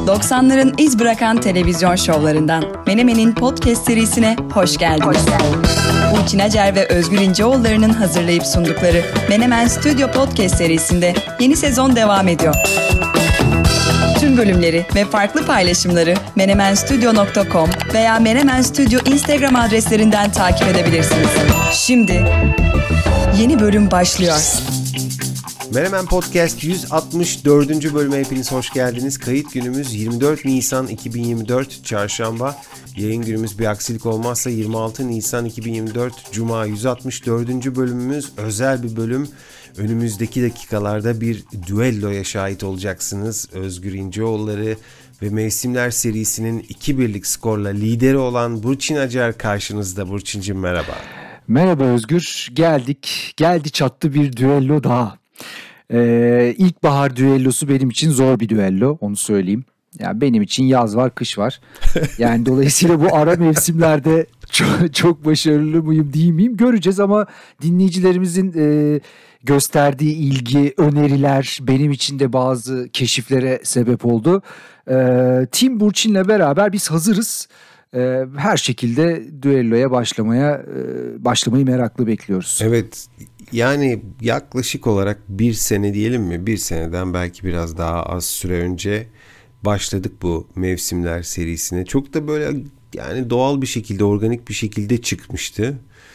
90'ların iz bırakan televizyon şovlarından Menemen'in podcast serisine hoş geldiniz. Burçin Acar ve Özgür İnceoğulları'nın hazırlayıp sundukları Menemen Stüdyo Podcast serisinde yeni sezon devam ediyor. Tüm bölümleri ve farklı paylaşımları menemenstudio.com veya Menemen Stüdyo Instagram adreslerinden takip edebilirsiniz. Şimdi yeni bölüm başlıyor. Menemen Podcast 164. bölüme hepiniz hoş geldiniz. Kayıt günümüz 24 Nisan 2024 Çarşamba. Yayın günümüz bir aksilik olmazsa 26 Nisan 2024 Cuma. 164. bölümümüz özel bir bölüm. Önümüzdeki dakikalarda bir düelloya şahit olacaksınız. Özgür İnceoğulları ve Mevsimler serisinin 2-1'lik skorla lideri olan Burçin Acar karşınızda. Burçincim merhaba. Merhaba Özgür. Geldi çattı bir düello daha. İlkbahar düellosu benim için zor bir düello, onu söyleyeyim. Yani benim için yaz var, kış var. Yani dolayısıyla bu ara mevsimlerde çok başarılı mıyım değil miyim göreceğiz ama dinleyicilerimizin gösterdiği ilgi, öneriler benim için de bazı keşiflere sebep oldu. Team Burçin'le beraber biz hazırız. Her şekilde düelloya başlamayı meraklı bekliyoruz. Evet, yani yaklaşık olarak bir sene diyelim mi? Bir seneden belki biraz daha az süre önce başladık bu Mevsimler serisine. Çok da böyle yani doğal bir şekilde, organik bir şekilde çıkmıştı.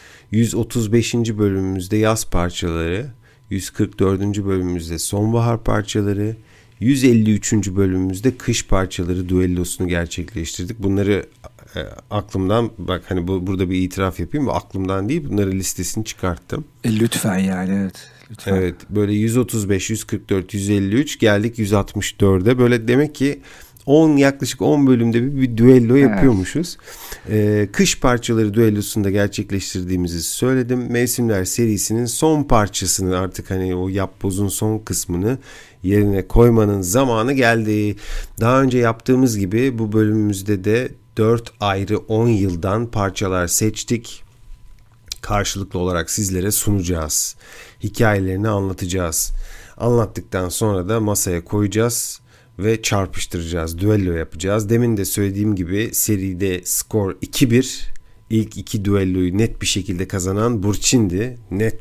135. bölümümüzde yaz parçaları, 144. bölümümüzde sonbahar parçaları, 153. bölümümüzde kış parçaları düellosunu gerçekleştirdik. Bunları aklımdan, bak hani burada bir itiraf yapayım, aklımdan değil, bunları listesini çıkarttım. Lütfen yani, evet. Lütfen. Evet, böyle 135, 144, 153 geldik 164'e. Böyle demek ki yaklaşık 10 bölümde bir düello yapıyormuşuz. Kış parçaları düellosunu da gerçekleştirdiğimizi söyledim. Mevsimler serisinin son parçasını, artık hani o yapbozun son kısmını yerine koymanın zamanı geldi. Daha önce yaptığımız gibi bu bölümümüzde de 4 ayrı 10 yıldan parçalar seçtik. Karşılıklı olarak sizlere sunacağız. Hikayelerini anlatacağız. Anlattıktan sonra da masaya koyacağız ve çarpıştıracağız. Düello yapacağız. Demin de söylediğim gibi seride skor 2-1. İlk iki düelloyu net bir şekilde kazanan Burçin'di.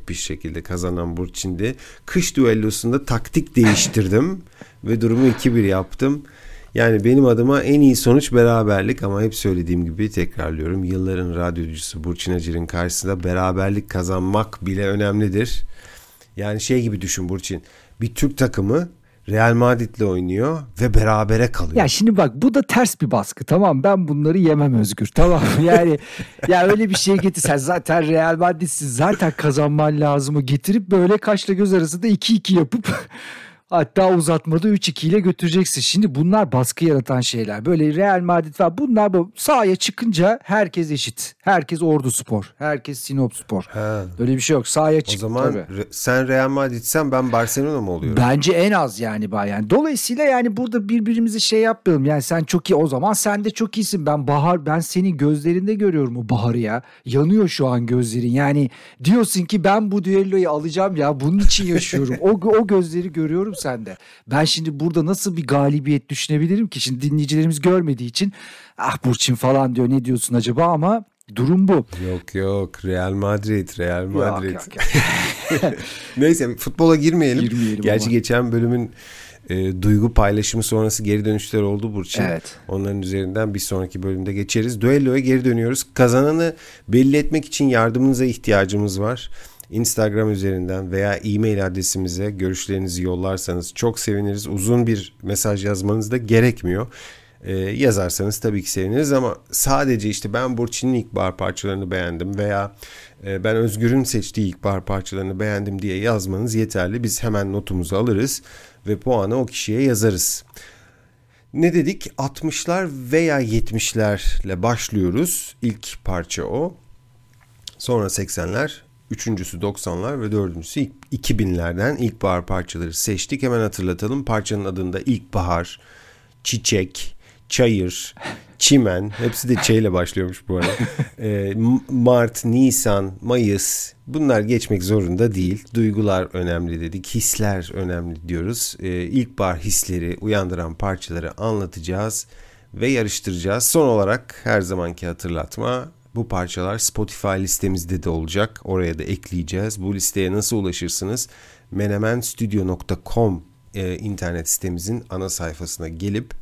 Kış düellosunda taktik değiştirdim ve durumu 2-1 yaptım. Yani benim adıma en iyi sonuç beraberlik, ama hep söylediğim gibi tekrarlıyorum. Yılların radyocusu Burçin Acar'ın karşısında beraberlik kazanmak bile önemlidir. Yani şey gibi düşün Burçin. Bir Türk takımı Real Madrid'le oynuyor ve berabere kalıyor. Ya şimdi bak, bu da ters bir baskı, tamam, ben bunları yemem Özgür, tamam yani ya öyle bir şey getir, sen zaten Real Madrid'sin, zaten kazanman lazımı getirip böyle kaşla göz arasında 2-2 yapıp hatta uzatmada 3-2 ile götüreceksin. Şimdi bunlar baskı yaratan şeyler. Böyle Real Madrid var. Bunlar sahaya çıkınca herkes eşit. Herkes Orduspor. Herkes Sinopspor. Öyle bir şey yok. Sahaya çık. O zaman sen Real Madrid'sen ben Barcelona mı oluyorum? Bence en az yani. Dolayısıyla yani burada birbirimizi şey yapmayalım. Yani sen çok iyi, o zaman sen de çok iyisin. Ben senin gözlerinde görüyorum o baharı ya. Yanıyor şu an gözlerin. Yani diyorsun ki ben bu düelloyu alacağım ya. Bunun için yaşıyorum. O gözleri görüyorum sende. Ben şimdi burada nasıl bir galibiyet düşünebilirim ki? Şimdi dinleyicilerimiz görmediği için Burçin falan diyor, ne diyorsun acaba, ama durum bu. Yok, Real Madrid. Yok. Neyse, futbola girmeyelim. Gerçi ama geçen bölümün duygu paylaşımı sonrası geri dönüşler oldu Burçin. Evet. Onların üzerinden bir sonraki bölümde geçeriz. Düelloya geri dönüyoruz. Kazananı belli etmek için yardımınıza ihtiyacımız var. Instagram üzerinden veya e-mail adresimize görüşlerinizi yollarsanız çok seviniriz. Uzun bir mesaj yazmanız da gerekmiyor. Yazarsanız tabii ki seviniriz, ama sadece işte ben Burçin'in ilkbahar parçalarını beğendim veya ben Özgür'ün seçtiği ilkbahar parçalarını beğendim diye yazmanız yeterli. Biz hemen notumuzu alırız ve puanı o kişiye yazarız. Ne dedik? 60'lar veya 70'lerle başlıyoruz. İlk parça o. Sonra 80'ler. Üçüncüsü 90'lar ve dördüncüsü 2000'lerden ilkbahar parçaları seçtik. Hemen hatırlatalım. Parçanın adında ilkbahar, çiçek, çayır, çimen, hepsi de Ç ile başlıyormuş bu arada. Mart, Nisan, Mayıs, bunlar geçmek zorunda değil. Duygular önemli dedik, hisler önemli diyoruz. İlkbahar hisleri uyandıran parçaları anlatacağız ve yarıştıracağız. Son olarak her zamanki hatırlatma, bu parçalar Spotify listemizde de olacak. Oraya da ekleyeceğiz. Bu listeye nasıl ulaşırsınız? menemenstudio.com internet sitemizin ana sayfasına gelip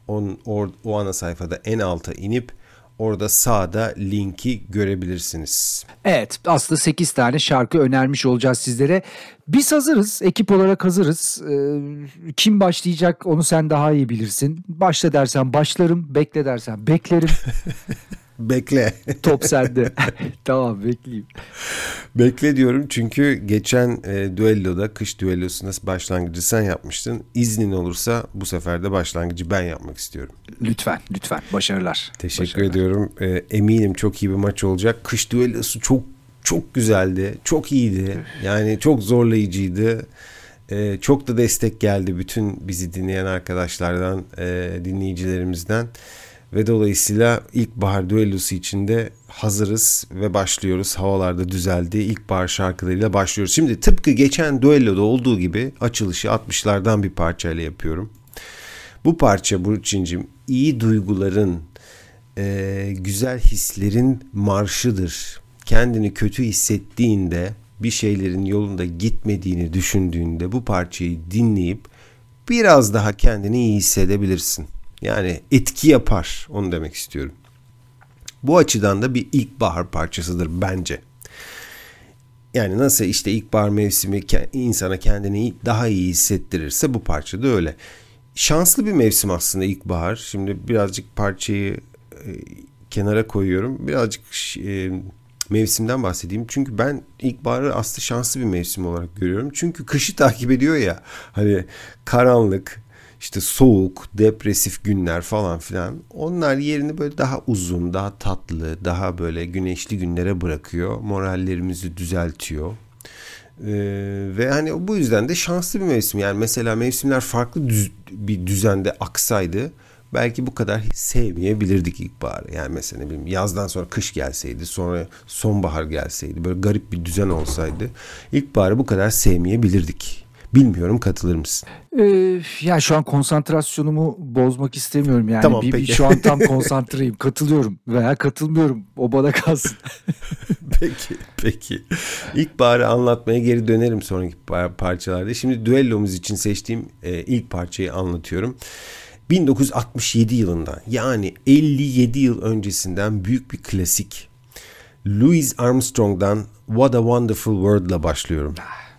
o ana sayfada en alta inip orada sağda linki görebilirsiniz. Evet, aslında 8 tane şarkı önermiş olacağız sizlere. Biz hazırız, ekip olarak hazırız. Kim başlayacak onu sen daha iyi bilirsin. Başla dersen başlarım, bekle dersen beklerim. Bekle. Top sende. Tamam, bekleyeyim. Bekle diyorum çünkü geçen düelloda, kış düellosunda başlangıcı sen yapmıştın. İznin olursa bu sefer de başlangıcı ben yapmak istiyorum. Lütfen. Başarılar. Teşekkür ediyorum. Eminim çok iyi bir maç olacak. Kış düellosu çok güzeldi. Çok iyiydi. Yani çok zorlayıcıydı. Çok da destek geldi bütün bizi dinleyen arkadaşlardan, dinleyicilerimizden. Ve dolayısıyla ilkbahar düellosu için de hazırız ve başlıyoruz. Havalarda düzeldi. İlkbahar şarkılarıyla başlıyoruz. Şimdi tıpkı geçen düelloda olduğu gibi açılışı 60'lardan bir parçayla yapıyorum. Bu parça Burçincim iyi duyguların, güzel hislerin marşıdır. Kendini kötü hissettiğinde, bir şeylerin yolunda gitmediğini düşündüğünde bu parçayı dinleyip biraz daha kendini iyi hissedebilirsin. Yani etki yapar, onu demek istiyorum. Bu açıdan da bir ilkbahar parçasıdır bence. Yani nasıl işte ilkbahar mevsimi insana kendini daha iyi hissettirirse bu parça da öyle. Şanslı bir mevsim aslında ilkbahar. Şimdi birazcık parçayı kenara koyuyorum. Birazcık mevsimden bahsedeyim. Çünkü ben ilkbaharı aslında şanslı bir mevsim olarak görüyorum. Çünkü kışı takip ediyor ya. Hani karanlık, İşte soğuk, depresif günler falan filan. Onlar yerini böyle daha uzun, daha tatlı, daha böyle güneşli günlere bırakıyor. Morallerimizi düzeltiyor. Ve hani bu yüzden de şanslı bir mevsim. Yani mesela mevsimler farklı bir düzende aksaydı belki bu kadar sevmeyebilirdik ilkbaharı. Yani mesela ne bileyim yazdan sonra kış gelseydi, sonra sonbahar gelseydi, böyle garip bir düzen olsaydı ilkbaharı bu kadar sevmeyebilirdik. Bilmiyorum, katılır mısın? Ya şu an konsantrasyonumu bozmak istemiyorum yani. Tamam, peki. Şu an tam konsantreyim. Katılıyorum veya katılmıyorum. O bana kalsın. Peki. İlkbaharı anlatmaya geri dönerim sonraki parçalarda. Şimdi düellomuz için seçtiğim ilk parçayı anlatıyorum. 1967 yılında, yani 57 yıl öncesinden büyük bir klasik. Louis Armstrong'dan What a Wonderful World'la başlıyorum.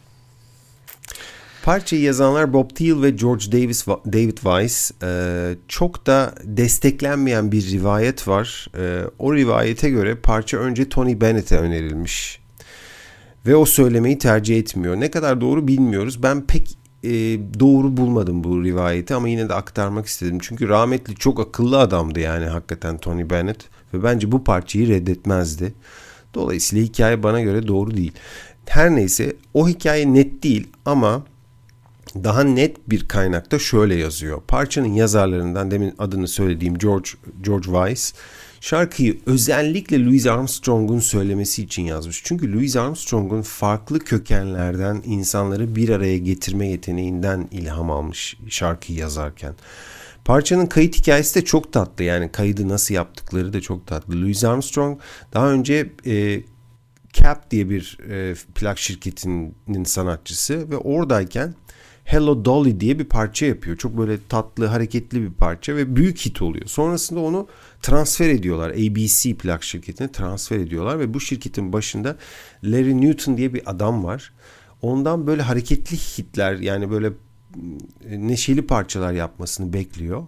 Parçayı yazanlar Bob Thiel ve George David Weiss. Çok da desteklenmeyen bir rivayet var. O rivayete göre parça önce Tony Bennett'e önerilmiş. Ve o söylemeyi tercih etmiyor. Ne kadar doğru bilmiyoruz. Ben pek doğru bulmadım bu rivayeti ama yine de aktarmak istedim. Çünkü rahmetli çok akıllı adamdı yani hakikaten Tony Bennett. Ve bence bu parçayı reddetmezdi. Dolayısıyla hikaye bana göre doğru değil. Her neyse, o hikaye net değil ama daha net bir kaynakta şöyle yazıyor. Parçanın yazarlarından demin adını söylediğim George Weiss şarkıyı özellikle Louis Armstrong'un söylemesi için yazmış. Çünkü Louis Armstrong'un farklı kökenlerden insanları bir araya getirme yeteneğinden ilham almış şarkıyı yazarken. Parçanın kayıt hikayesi de çok tatlı. Yani kaydı nasıl yaptıkları da çok tatlı. Louis Armstrong daha önce Cap diye bir plak şirketinin sanatçısı ve oradayken Hello Dolly diye bir parça yapıyor. Çok böyle tatlı, hareketli bir parça ve büyük hit oluyor. Sonrasında onu transfer ediyorlar. ABC plak şirketine transfer ediyorlar ve bu şirketin başında Larry Newton diye bir adam var. Ondan böyle hareketli hitler, yani böyle neşeli parçalar yapmasını bekliyor.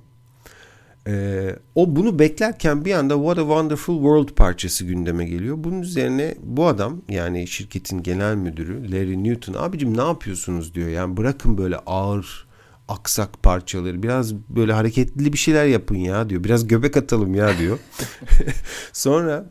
O bunu beklerken bir anda What a Wonderful World parçası gündeme geliyor. Bunun üzerine bu adam, yani şirketin genel müdürü Larry Newton, abicim ne yapıyorsunuz diyor. Yani bırakın böyle ağır aksak parçaları, biraz böyle hareketli bir şeyler yapın ya diyor. Biraz göbek atalım ya diyor. Sonra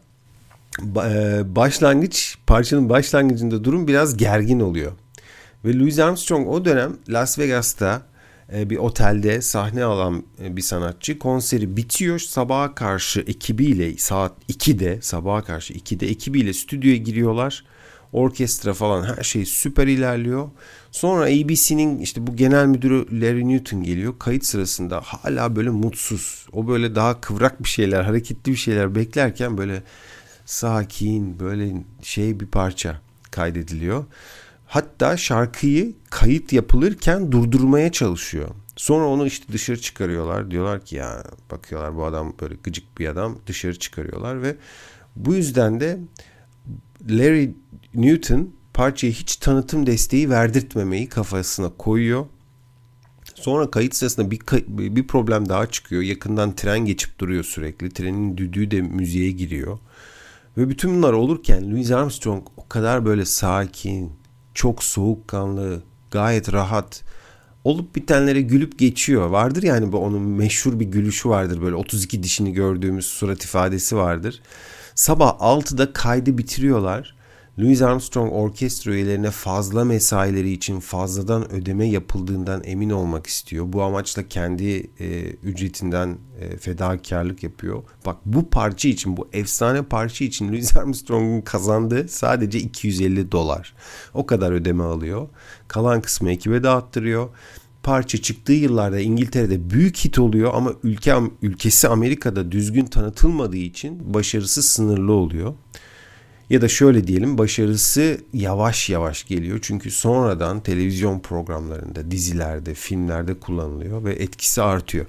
parçanın başlangıcında durum biraz gergin oluyor. Ve Louis Armstrong o dönem Las Vegas'ta bir otelde sahne alan bir sanatçı. Konseri bitiyor, sabaha karşı ekibiyle saat 2'de, sabaha karşı 2'de ekibiyle stüdyoya giriyorlar. Orkestra falan her şey süper ilerliyor. Sonra ABC'nin işte bu genel müdürü Larry Newton geliyor. Kayıt sırasında hala böyle mutsuz. O böyle daha kıvrak bir şeyler, hareketli bir şeyler beklerken böyle sakin, böyle bir parça kaydediliyor. Hatta şarkıyı kayıt yapılırken durdurmaya çalışıyor. Sonra onu işte dışarı çıkarıyorlar. Diyorlar ki ya, bakıyorlar bu adam böyle gıcık bir adam, dışarı çıkarıyorlar ve bu yüzden de Larry Newton parçaya hiç tanıtım desteği verdirtmemeyi kafasına koyuyor. Sonra kayıt sırasında bir problem daha çıkıyor. Yakından tren geçip duruyor sürekli. Trenin düdüğü de müziğe giriyor. Ve bütün bunlar olurken Louis Armstrong o kadar böyle sakin, çok soğukkanlı, gayet rahat olup bitenlere gülüp geçiyor. Vardır yani, bu onun meşhur bir gülüşü vardır. Böyle 32 dişini gördüğümüz surat ifadesi vardır. Sabah 6'da kaydı bitiriyorlar. Louis Armstrong orkestra üyelerine fazla mesaileri için fazladan ödeme yapıldığından emin olmak istiyor. Bu amaçla kendi ücretinden fedakarlık yapıyor. Bak, bu parça için, bu efsane parça için Louis Armstrong'un kazandığı sadece $250. O kadar ödeme alıyor. Kalan kısmı ekibe dağıttırıyor. Parça çıktığı yıllarda İngiltere'de büyük hit oluyor ama ülkesi Amerika'da düzgün tanıtılmadığı için başarısı sınırlı oluyor. Ya da şöyle diyelim, başarısı yavaş yavaş geliyor. Çünkü sonradan televizyon programlarında, dizilerde, filmlerde kullanılıyor ve etkisi artıyor.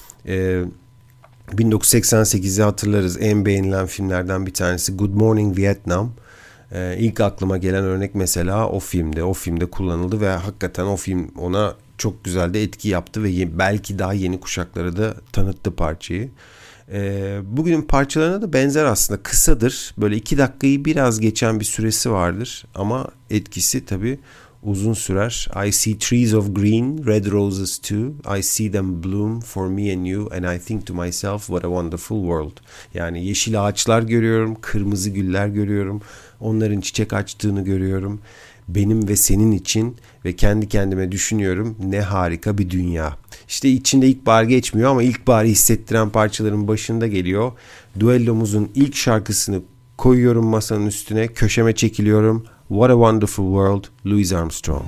1988'i hatırlarız. En beğenilen filmlerden bir tanesi Good Morning Vietnam. İlk aklıma gelen örnek mesela o filmde. O filmde kullanıldı ve hakikaten o film ona çok güzel de etki yaptı ve belki daha yeni kuşaklara da tanıttı parçayı. Bugünün parçalarına da benzer aslında, kısadır. Böyle 2 dakikayı biraz geçen bir süresi vardır ama etkisi tabii uzun sürer. I see trees of green, red roses too. I see them bloom for me and you and I think to myself what a wonderful world. Yani yeşil ağaçlar görüyorum, kırmızı güller görüyorum. Onların çiçek açtığını görüyorum. Benim ve senin için ve kendi kendime düşünüyorum, ne harika bir dünya. İşte içinde ilkbahar geçmiyor ama ilkbaharı hissettiren parçaların başında geliyor. Düellomuzun ilk şarkısını koyuyorum masanın üstüne, köşeme çekiliyorum. What a Wonderful World, Louis Armstrong.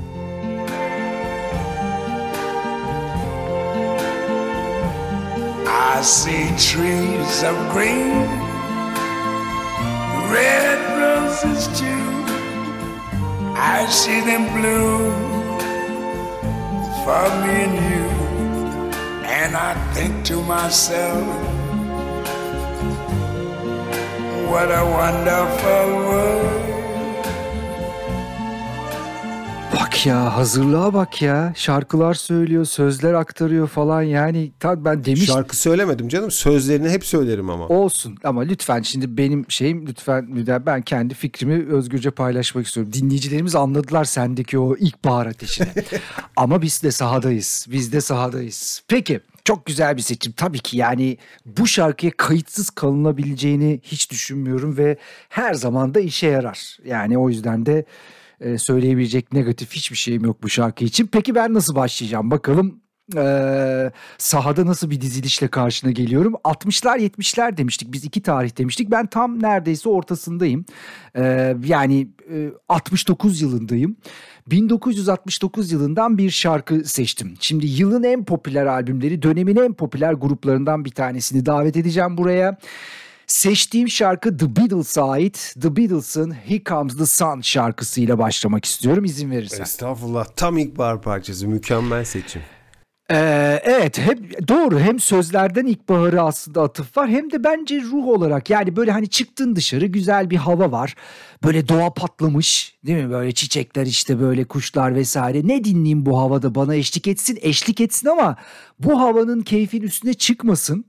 I see trees of green, red roses too. I see them bloom for me and you, and I think to myself, what a wonderful world. Bak ya, hazırlığa bak ya. Şarkılar söylüyor, sözler aktarıyor falan. Yani tabii ben demiştim. Şarkı söylemedim canım. Sözlerini hep söylerim ama. Olsun ama lütfen, şimdi benim şeyim, lütfen ben kendi fikrimi özgürce paylaşmak istiyorum. Dinleyicilerimiz anladılar sendeki o ilkbahar ateşini. Ama biz de sahadayız. Biz de sahadayız. Peki. Çok güzel bir seçim. Tabii ki yani bu şarkıya kayıtsız kalınabileceğini hiç düşünmüyorum ve her zaman da işe yarar. Yani o yüzden de söyleyebilecek negatif hiçbir şeyim yok bu şarkı için. Peki ben nasıl başlayacağım? Bakalım sahada nasıl bir dizilişle karşına geliyorum. 60'lar 70'ler demiştik. Biz 2 tarih demiştik. Ben tam neredeyse ortasındayım. Yani 69 yılındayım. 1969 yılından bir şarkı seçtim. Şimdi yılın en popüler albümleri, dönemin en popüler gruplarından bir tanesini davet edeceğim buraya. Seçtiğim şarkı The Beatles'a ait. The Beatles'ın Here Comes the Sun şarkısıyla başlamak istiyorum, izin verirsen. Estağfurullah, tam ilkbahar parçası, mükemmel seçim. Evet, hep doğru, hem sözlerden ilkbaharı aslında atıf var hem de bence ruh olarak, yani böyle hani çıktın dışarı, güzel bir hava var, böyle doğa patlamış değil mi, böyle çiçekler, işte böyle kuşlar vesaire, ne dinleyeyim bu havada, bana eşlik etsin ama bu havanın keyfin üstüne çıkmasın,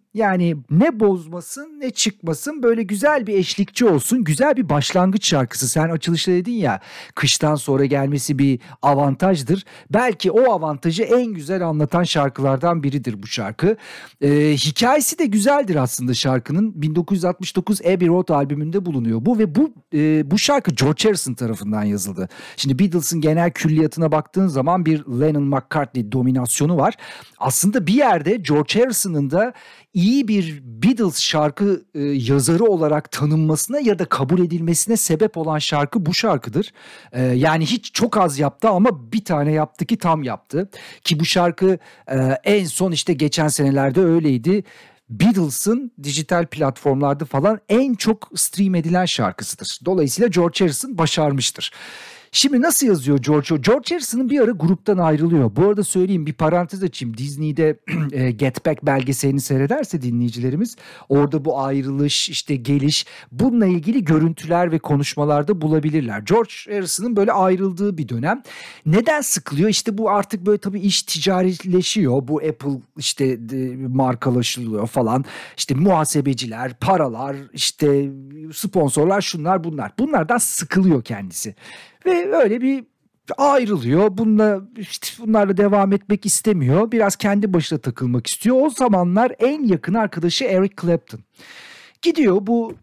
Yani ne bozmasın ne çıkmasın, böyle güzel bir eşlikçi olsun, güzel bir başlangıç şarkısı. Sen açılışta dedin ya, kıştan sonra gelmesi bir avantajdır. Belki o avantajı en güzel anlatan şarkılardan biridir bu şarkı. Hikayesi de güzeldir aslında şarkının. 1969 Abbey Road albümünde bulunuyor bu ve bu şarkı George Harrison tarafından yazıldı. Şimdi Beatles'ın genel külliyatına baktığın zaman bir Lennon-McCartney dominasyonu var. Aslında bir yerde George Harrison'ın da iyi bir Beatles şarkı yazarı olarak tanınmasına ya da kabul edilmesine sebep olan şarkı bu şarkıdır. Yani hiç çok az yaptı ama bir tane yaptı ki tam yaptı. Ki bu şarkı en son işte geçen senelerde öyleydi. Beatles'ın dijital platformlarda falan en çok stream edilen şarkısıdır. Dolayısıyla George Harrison başarmıştır. Şimdi nasıl yazıyor George? George Harrison'ın bir ara gruptan ayrılıyor. Bu arada söyleyeyim, bir parantez açayım. Disney'de Get Back belgeselini seyrederse dinleyicilerimiz, orada bu ayrılış, işte geliş, bununla ilgili görüntüler ve konuşmalarda bulabilirler. George Harrison'ın böyle ayrıldığı bir dönem. Neden sıkılıyor? İşte bu artık böyle tabii iş ticarileşiyor. Bu Apple işte markalaşılıyor falan. İşte muhasebeciler, paralar, işte sponsorlar, şunlar bunlar. Bunlardan sıkılıyor kendisi. Ve öyle bir ayrılıyor. Bunlarla devam etmek istemiyor. Biraz kendi başına takılmak istiyor. O zamanlar en yakın arkadaşı Eric Clapton. Gidiyor,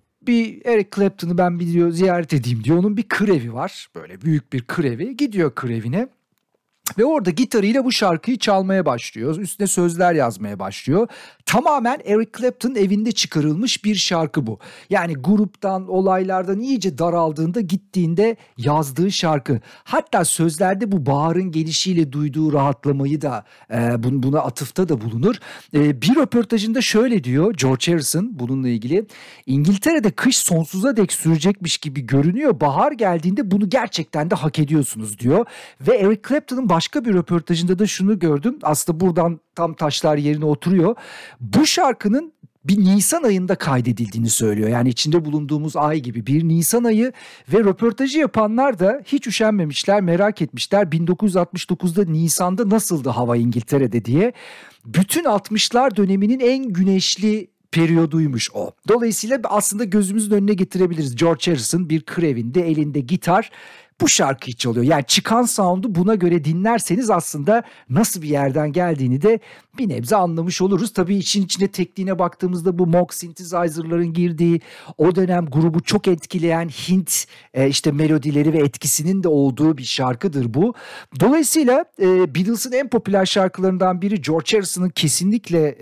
bir Eric Clapton'ı ben ziyaret edeyim diyor. Onun bir kır evi var. Böyle büyük bir kır evi. Gidiyor kır evine. Ve orada gitarıyla bu şarkıyı çalmaya başlıyor. Üstüne sözler yazmaya başlıyor. Tamamen Eric Clapton evinde çıkarılmış bir şarkı bu. Yani gruptan, olaylardan iyice daraldığında gittiğinde yazdığı şarkı. Hatta sözlerde bu baharın gelişiyle duyduğu rahatlamayı da buna atıfta da bulunur. Bir röportajında şöyle diyor George Harrison bununla ilgili. İngiltere'de kış sonsuza dek sürecekmiş gibi görünüyor. Bahar geldiğinde bunu gerçekten de hak ediyorsunuz diyor. Ve Eric Clapton'ın başka bir röportajında da şunu gördüm. Aslında buradan tam taşlar yerine oturuyor. Bu şarkının bir Nisan ayında kaydedildiğini söylüyor. Yani içinde bulunduğumuz ay gibi bir Nisan ayı ve röportajı yapanlar da hiç üşenmemişler, merak etmişler. 1969'da Nisan'da nasıldı hava İngiltere'de diye. Bütün 60'lar döneminin en güneşli periyoduymuş o. Dolayısıyla aslında gözümüzün önüne getirebiliriz. George Harrison bir kır evinde, elinde gitar, bu şarkıyı çalıyor. Yani çıkan sound'u buna göre dinlerseniz aslında nasıl bir yerden geldiğini de bir nebze anlamış oluruz. Tabii işin içine tekniğine baktığımızda bu Moog synthesizer'ların girdiği, o dönem grubu çok etkileyen Hint işte melodileri ve etkisinin de olduğu bir şarkıdır bu. Dolayısıyla Beatles'ın en popüler şarkılarından biri, George Harrison'ın kesinlikle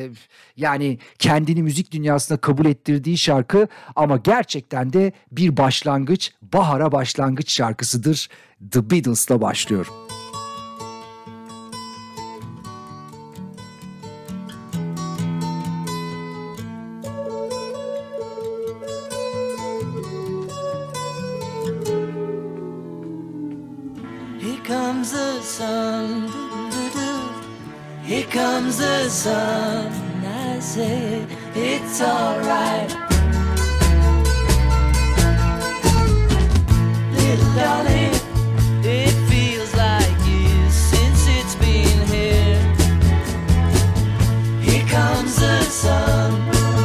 yani kendini müzik dünyasına kabul ettirdiği şarkı ama gerçekten de bir başlangıç, bahara başlangıç şarkısıdır. The Beatles'la başlıyorum. Here comes the sun, here comes the sun. I say it's alright, little darling. It feels like years since it's been here. Here comes the sun,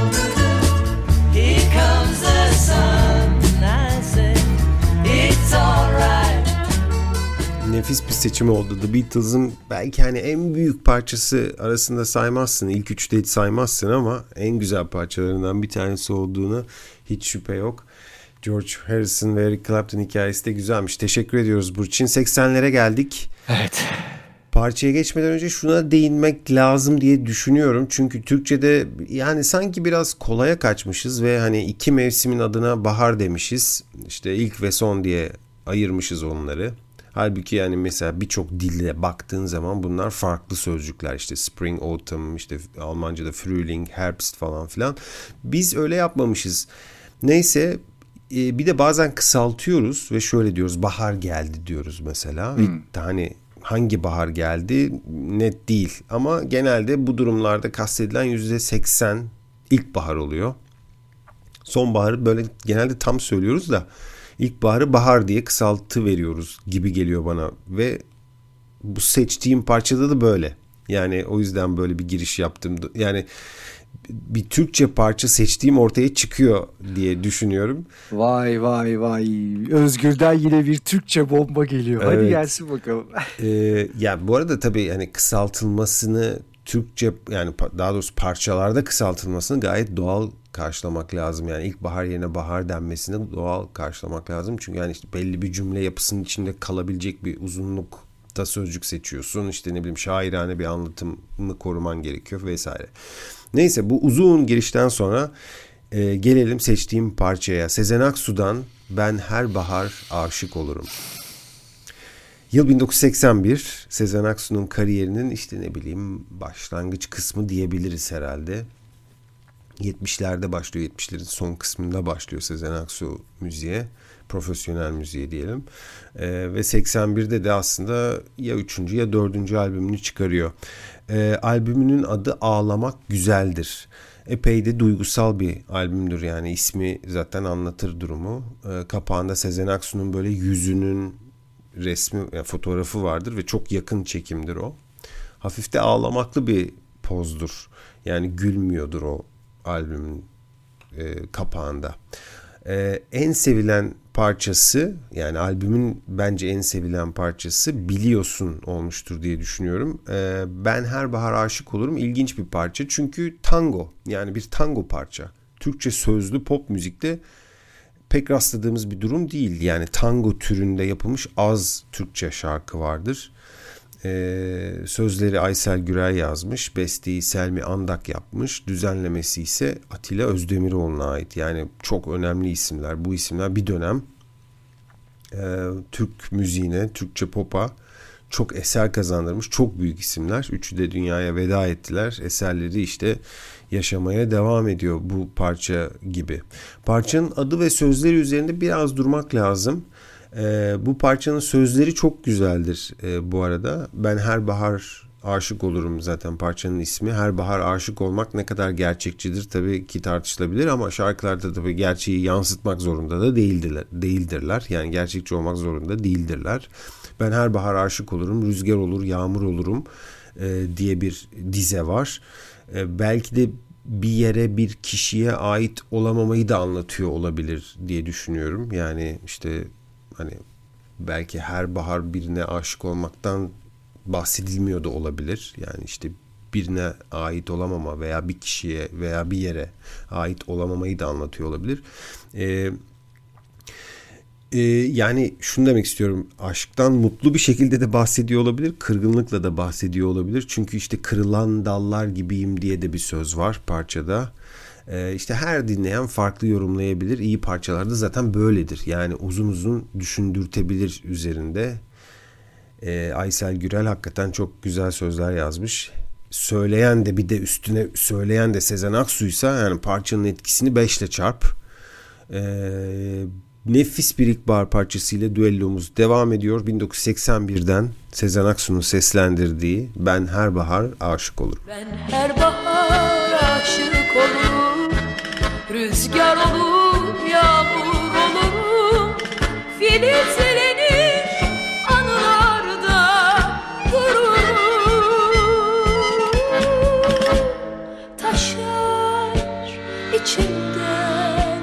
here comes the sun. I say it's alright. Nefis bir seçim oldu. The Beatles'ın belki hani en büyük parçası arasında saymazsın. İlk üçte hiç saymazsın ama en güzel parçalarından bir tanesi olduğunu hiç şüphe yok. George Harrison ve Eric Clapton hikayesi de güzelmiş. Teşekkür ediyoruz Burçin. 80'lere geldik. Evet. Parçaya geçmeden önce şuna değinmek lazım diye düşünüyorum. Çünkü Türkçe'de yani sanki biraz kolaya kaçmışız ve hani iki mevsimin adına bahar demişiz. İşte ilk ve son diye ayırmışız onları. Halbuki yani mesela birçok dille baktığın zaman bunlar farklı sözcükler. İşte spring, autumn, işte Almanca'da Frühling, Herbst falan filan. Biz öyle yapmamışız. Neyse, bir de bazen kısaltıyoruz ve şöyle diyoruz, bahar geldi diyoruz mesela. Hani hangi bahar geldi net değil ama genelde bu durumlarda kastedilen %80 ilkbahar oluyor. Sonbaharı böyle genelde tam söylüyoruz da ilkbaharı bahar diye kısaltı veriyoruz gibi geliyor bana ve bu seçtiğim parçada da böyle. Yani o yüzden böyle bir giriş yaptım. Yani bir Türkçe parça seçtiğim ortaya çıkıyor diye düşünüyorum. Vay vay vay. Özgür'den yine bir Türkçe bomba geliyor. Hadi Evet. gelsin bakalım. Ya bu arada tabii hani kısaltılmasını Türkçe, yani daha doğrusu parçalarda kısaltılmasını gayet doğal karşılamak lazım. Yani ilkbahar yerine bahar denmesini doğal karşılamak lazım. Çünkü yani işte belli bir cümle yapısının içinde kalabilecek bir uzunlukta sözcük seçiyorsun. İşte ne bileyim, şairane bir anlatımı koruman gerekiyor vesaire. Neyse, bu uzun girişten sonra gelelim seçtiğim parçaya. Sezen Aksu'dan Ben Her Bahar Aşık Olurum. Yıl 1981, Sezen Aksu'nun kariyerinin işte ne bileyim başlangıç kısmı diyebiliriz herhalde. 70'lerde başlıyor, 70'lerin son kısmında başlıyor Sezen Aksu müziğe, profesyonel müziğe diyelim. Ve 81'de de aslında ya 3. ya 4. albümünü çıkarıyor. Albümünün adı Ağlamak Güzeldir. Epey de duygusal bir albümdür, yani ismi zaten anlatır durumu. Kapağında Sezen Aksu'nun böyle yüzünün resmi, yani fotoğrafı vardır ve çok yakın çekimdir o. Hafif de ağlamaklı bir pozdur. Yani gülmüyordur o albümün kapağında. En sevilen parçası, yani albümün bence en sevilen parçası Biliyorsun olmuştur diye düşünüyorum. Ben Her Bahar Aşık Olurum ilginç bir parça. Çünkü tango, yani bir tango parça. Türkçe sözlü pop müzikte pek rastladığımız bir durum değil. Yani tango türünde yapılmış az Türkçe şarkı vardır. Sözleri Aysel Gürel yazmış, besteyi Selmi Andak yapmış, düzenlemesi ise Atilla Özdemiroğlu'na ait. Yani çok önemli isimler. Bu isimler bir dönem Türk müziğine, Türkçe pop'a çok eser kazandırmış çok büyük isimler. Üçü de dünyaya veda ettiler. Eserleri işte yaşamaya devam ediyor bu parça gibi. Parçanın adı ve sözleri üzerinde biraz durmak lazım. Bu parçanın sözleri çok güzeldir bu arada. Ben Her Bahar Aşık Olurum zaten parçanın ismi. Her bahar aşık olmak ne kadar gerçekçidir tabii ki tartışılabilir, ama şarkılarda tabii gerçeği yansıtmak zorunda da değildirler. Yani gerçekçi olmak zorunda değildirler. Ben her bahar aşık olurum, rüzgar olur, yağmur olurum diye bir dize var. Belki de bir yere, bir kişiye ait olamamayı da anlatıyor olabilir diye düşünüyorum. Yani işte hani belki her bahar birine aşık olmaktan bahsedilmiyor da olabilir. Yani işte birine ait olamama veya bir kişiye veya bir yere ait olamamayı da anlatıyor olabilir. Yani şunu demek istiyorum. Aşktan mutlu bir şekilde de bahsediyor olabilir. Kırgınlıkla da bahsediyor olabilir. Çünkü işte kırılan dallar gibiyim diye de bir söz var parçada. İşte her dinleyen farklı yorumlayabilir. İyi parçalarda zaten böyledir. Yani uzun uzun düşündürtebilir üzerinde. Aysel Gürel hakikaten çok güzel sözler yazmış. Söyleyen de, bir de üstüne söyleyen de Sezen Aksu'ysa yani parçanın etkisini 5'le çarp. Nefis bir ilkbahar parçasıyla düellomuz devam ediyor. 1981'den Sezen Aksu'nun seslendirdiği Ben Her Bahar Aşık Olurum. Ben her bahar aşık olurum, rüzgar olur, yağmur olurum, filizlenir anılarda dururum, taşar içimden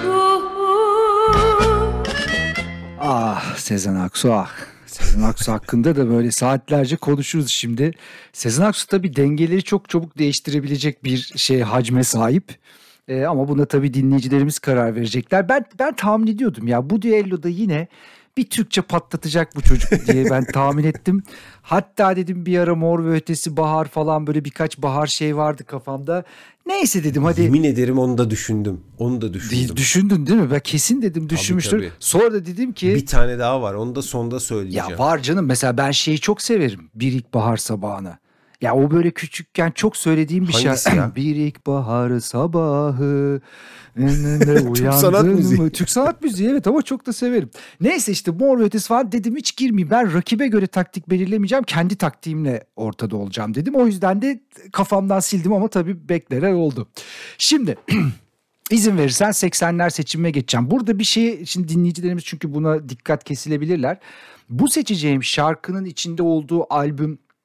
ruhum. Ah Sezen Aksu ah. Sezen Aksu hakkında da böyle saatlerce konuşuruz şimdi. Sezen Aksu tabii dengeleri çok çabuk değiştirebilecek bir hacme sahip. Ama buna tabii dinleyicilerimiz karar verecekler. Ben tahmin ediyordum ya, bu düelloda yine bir Türkçe patlatacak bu çocuk diye ben tahmin ettim. Hatta dedim bir ara Mor ve Ötesi, Bahar falan, böyle birkaç bahar vardı kafamda. Neyse dedim hadi. Yemin ederim onu da düşündüm. Onu da düşündüm. Düşündün değil mi? Ben kesin dedim düşünmüştür. Tabii. Sonra da dedim ki. Bir tane daha var. Onu da sonda söyleyeceğim. Ya var canım, mesela ben çok severim. Bir ilkbahar sabahına. Ya o böyle küçükken çok söylediğim bir Hangisi ya? Bir ilkbahar sabahı Türk sanat müziği. Türk sanat müziği, evet, ama çok da severim. Neyse işte Mor ve Ötesi falan dedim, hiç girmeyeyim. Ben rakibe göre taktik belirlemeyeceğim. Kendi taktiğimle ortada olacağım dedim. O yüzden de kafamdan sildim ama tabii beklerer oldu. Şimdi İzin verirsen 80'ler seçimime geçeceğim. Burada bir şey, şimdi dinleyicilerimiz çünkü buna dikkat kesilebilirler. Bu seçeceğim şarkının içinde olduğu albüm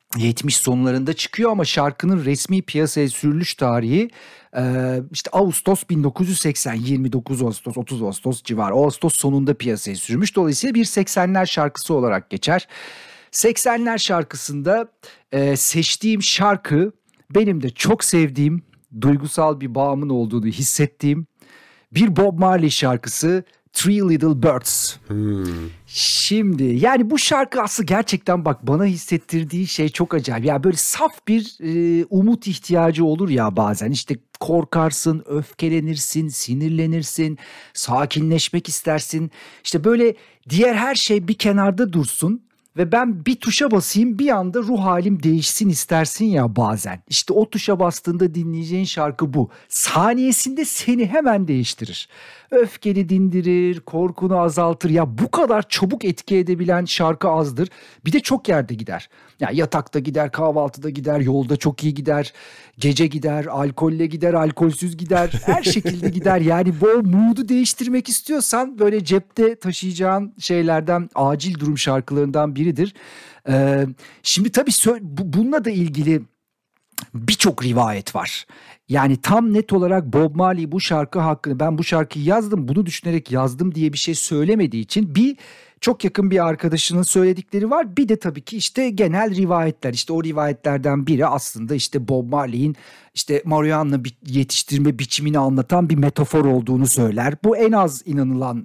70 sonlarında çıkıyor ama şarkının resmi piyasaya sürülüş tarihi işte Ağustos 1980, 29 Ağustos 30 Ağustos civarı, Ağustos sonunda piyasaya sürmüş. Dolayısıyla bir 80'ler şarkısı olarak geçer. 80'ler şarkısında seçtiğim şarkı benim de çok sevdiğim, duygusal bir bağımın olduğunu hissettiğim bir Bob Marley şarkısı, Three Little Birds. Şimdi yani bu şarkı aslında gerçekten bak bana hissettirdiği şey çok acayip. Ya böyle saf bir umut ihtiyacı olur ya bazen. İşte korkarsın, öfkelenirsin, sinirlenirsin, sakinleşmek istersin. İşte böyle diğer her şey bir kenarda dursun ve ben bir tuşa basayım, bir anda ruh halim değişsin istersin ya bazen. İşte o tuşa bastığında dinleyeceğin şarkı bu. Saniyesinde seni hemen değiştirir. Öfkeni dindirir, korkunu azaltır. Ya bu kadar çabuk etki edebilen şarkı azdır. Bir de çok yerde gider. Ya yatakta gider, kahvaltıda gider, yolda çok iyi gider, gece gider, alkolle gider, alkolsüz gider. Her şekilde gider. Yani bu mood'u değiştirmek istiyorsan böyle cepte taşıyacağın şeylerden, acil durum şarkılarından biridir. Şimdi tabii bununla da ilgili birçok rivayet var. Yani tam net olarak Bob Marley bu şarkı hakkında, ben bu şarkıyı yazdım, bunu düşünerek yazdım diye bir şey söylemediği için bir çok yakın bir arkadaşının söyledikleri var. Bir de tabii ki işte genel rivayetler. İşte o rivayetlerden biri aslında işte Bob Marley'in işte marihuana yetiştirme biçimini anlatan bir metafor olduğunu söyler. Bu en az inanılan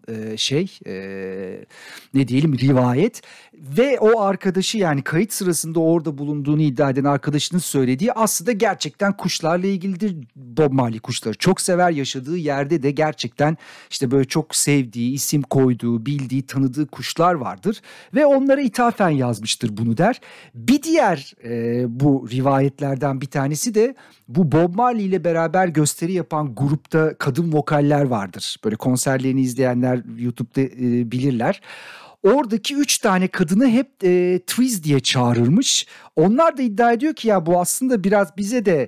ne diyelim rivayet. Ve o arkadaşı, yani kayıt sırasında orada bulunduğunu iddia eden arkadaşının söylediği aslında gerçekten kuşlarla ilgilidir. Bob Marley kuşları çok sever, yaşadığı yerde de gerçekten işte böyle çok sevdiği, isim koyduğu, bildiği, tanıdığı kuşlar vardır. Ve onlara ithafen yazmıştır bunu der. Bir diğer bu rivayetlerden bir tanesi de bu Bob Marley ile beraber gösteri yapan grupta kadın vokaller vardır. Böyle konserlerini izleyenler YouTube'da bilirler. Oradaki 3 tane kadını hep Twiz diye çağırırmış. Onlar da iddia ediyor ki ya bu aslında biraz bize de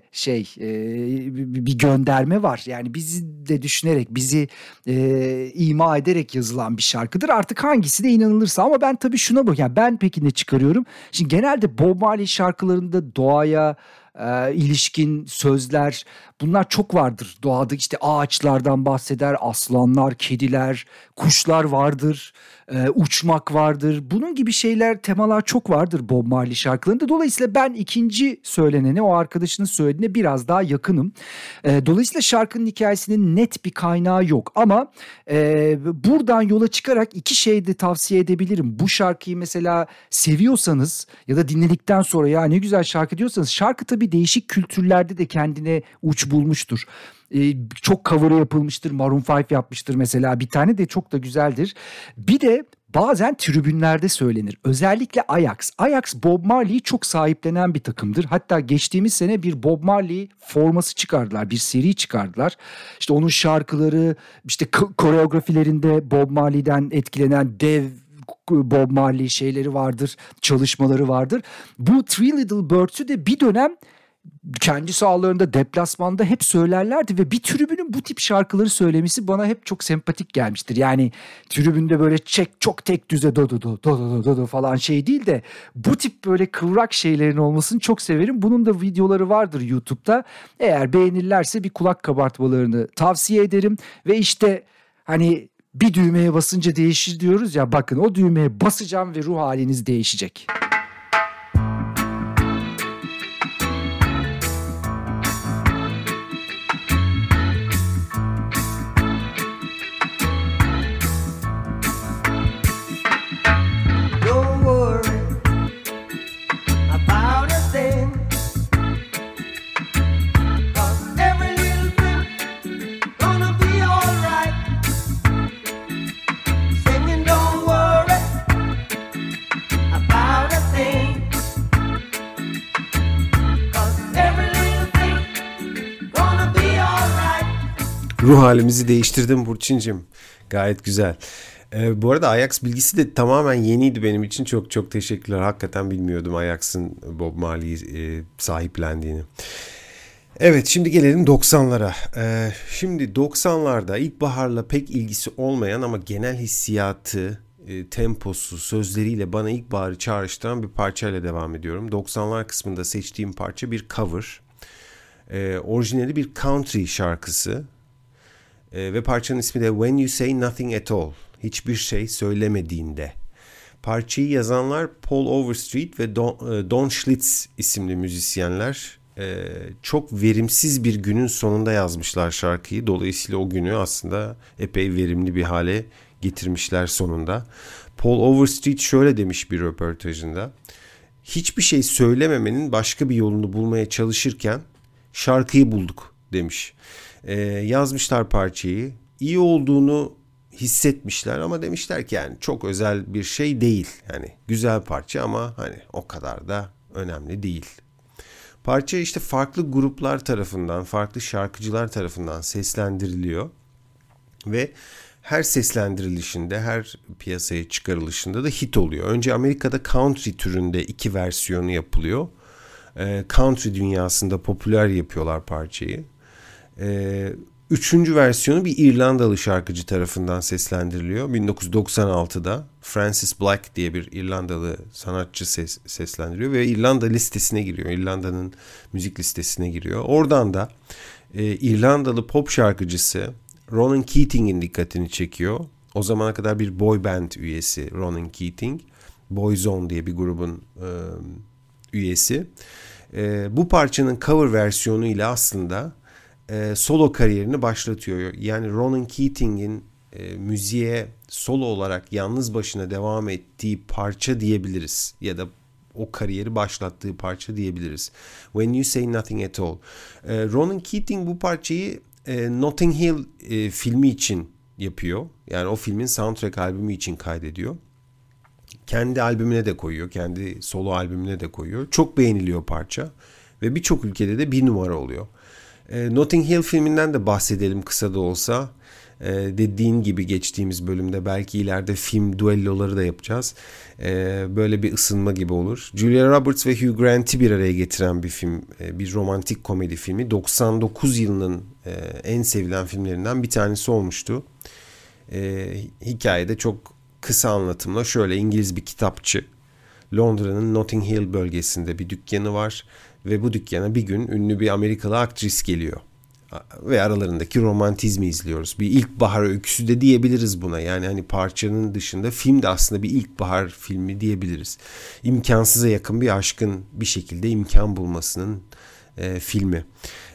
bir gönderme var. Yani bizi de düşünerek, bizi ima ederek yazılan bir şarkıdır. Artık hangisi de inanılırsa, ama ben tabii şuna bak. Yani ben peki ne çıkarıyorum? Şimdi genelde Bob Marley şarkılarında doğaya ilişkin sözler, bunlar çok vardır. Doğada işte ağaçlardan bahseder, aslanlar, kediler, kuşlar vardır, uçmak vardır. Bunun gibi şeyler, temalar çok vardır Bob Marley şarkılarında. Dolayısıyla ben ikinci söylenene, o arkadaşının söylediğine biraz daha yakınım. Dolayısıyla şarkının hikayesinin net bir kaynağı yok. Ama buradan yola çıkarak iki şey de tavsiye edebilirim. Bu şarkıyı mesela seviyorsanız ya da dinledikten sonra ya ne güzel şarkı diyorsanız, şarkı tabii değişik kültürlerde de kendine uç bulmuştur. Çok cover'ı yapılmıştır. Maroon 5 yapmıştır mesela. Bir tane de çok da güzeldir. Bir de bazen tribünlerde söylenir. Özellikle Ajax. Ajax Bob Marley'i çok sahiplenen bir takımdır. Hatta geçtiğimiz sene bir Bob Marley forması çıkardılar. Bir seri çıkardılar. İşte onun şarkıları, işte koreografilerinde Bob Marley'den etkilenen dev Bob Marley şeyleri vardır, çalışmaları vardır. Bu Three Little Birds'ü de bir dönem kendi sahalarında, deplasmanda hep söylerlerdi ve bir tribünün bu tip şarkıları söylemesi bana hep çok sempatik gelmiştir. Yani tribünde böyle çok tek düze do falan şey değil de bu tip böyle kıvrak şeylerin olmasını çok severim. Bunun da videoları vardır YouTube'da. Eğer beğenirlerse bir kulak kabartmalarını tavsiye ederim. Ve işte hani bir düğmeye basınca değişir diyoruz ya, bakın o düğmeye basacağım ve ruh haliniz değişecek. Ruh halimizi değiştirdim Burçincim. Gayet güzel. Bu arada Ajax bilgisi de tamamen yeniydi benim için. Çok çok teşekkürler. Hakikaten bilmiyordum Ajax'ın Bob Marley'i sahiplendiğini. Evet, şimdi gelelim 90'lara. Şimdi 90'larda ilkbaharla pek ilgisi olmayan ama genel hissiyatı temposu, sözleriyle bana ilkbaharı çağrıştıran bir parçayla devam ediyorum. 90'lar kısmında seçtiğim parça bir cover. Orijinali bir country şarkısı. Ve parçanın ismi de When You Say Nothing At All. Hiçbir şey söylemediğinde. Parçayı yazanlar Paul Overstreet ve Don Schlitz isimli müzisyenler. Çok verimsiz bir günün sonunda yazmışlar şarkıyı. Dolayısıyla o günü aslında epey verimli bir hale getirmişler sonunda. Paul Overstreet şöyle demiş bir röportajında. Hiçbir şey söylememenin başka bir yolunu bulmaya çalışırken şarkıyı bulduk demiş. Yazmışlar parçayı. İyi olduğunu hissetmişler ama demişler ki yani çok özel bir şey değil. Yani güzel parça ama hani o kadar da önemli değil. Parça işte farklı gruplar tarafından, farklı şarkıcılar tarafından seslendiriliyor. Ve her seslendirilişinde, her piyasaya çıkarılışında da hit oluyor. Önce Amerika'da country türünde 2 versiyonu yapılıyor. Country dünyasında popüler yapıyorlar parçayı. Üçüncü versiyonu bir İrlandalı şarkıcı tarafından seslendiriliyor. 1996'da Francis Black diye bir İrlandalı sanatçı seslendiriyor ve İrlanda listesine giriyor. İrlanda'nın müzik listesine giriyor. Oradan da İrlandalı pop şarkıcısı Ronan Keating'in dikkatini çekiyor. O zamana kadar bir boy band üyesi Ronan Keating. Boyzone diye bir grubun üyesi. Bu parçanın cover versiyonu ile aslında solo kariyerini başlatıyor. Yani Ronan Keating'in müziğe solo olarak yalnız başına devam ettiği parça diyebiliriz. Ya da o kariyeri başlattığı parça diyebiliriz. When You Say Nothing At All. Ronan Keating bu parçayı Notting Hill filmi için yapıyor. Yani o filmin soundtrack albümü için kaydediyor. Kendi albümüne de koyuyor. Kendi solo albümüne de koyuyor. Çok beğeniliyor parça. Ve birçok ülkede de bir numara oluyor. Notting Hill filminden de bahsedelim kısa da olsa. Dediğin gibi geçtiğimiz bölümde belki ileride film duelloları da yapacağız. Böyle bir ısınma gibi olur. Julia Roberts ve Hugh Grant'i bir araya getiren bir film. Bir romantik komedi filmi. 99 yılının en sevilen filmlerinden bir tanesi olmuştu. Hikayede çok kısa anlatımla şöyle: İngiliz bir kitapçı. Londra'nın Notting Hill bölgesinde bir dükkanı var. Ve bu dükkana bir gün ünlü bir Amerikalı aktris geliyor. Ve aralarındaki romantizmi izliyoruz. Bir ilkbahar öyküsü de diyebiliriz buna. Yani hani parçanın dışında film de aslında bir ilkbahar filmi diyebiliriz. İmkansıza yakın bir aşkın bir şekilde imkan bulmasının filmi.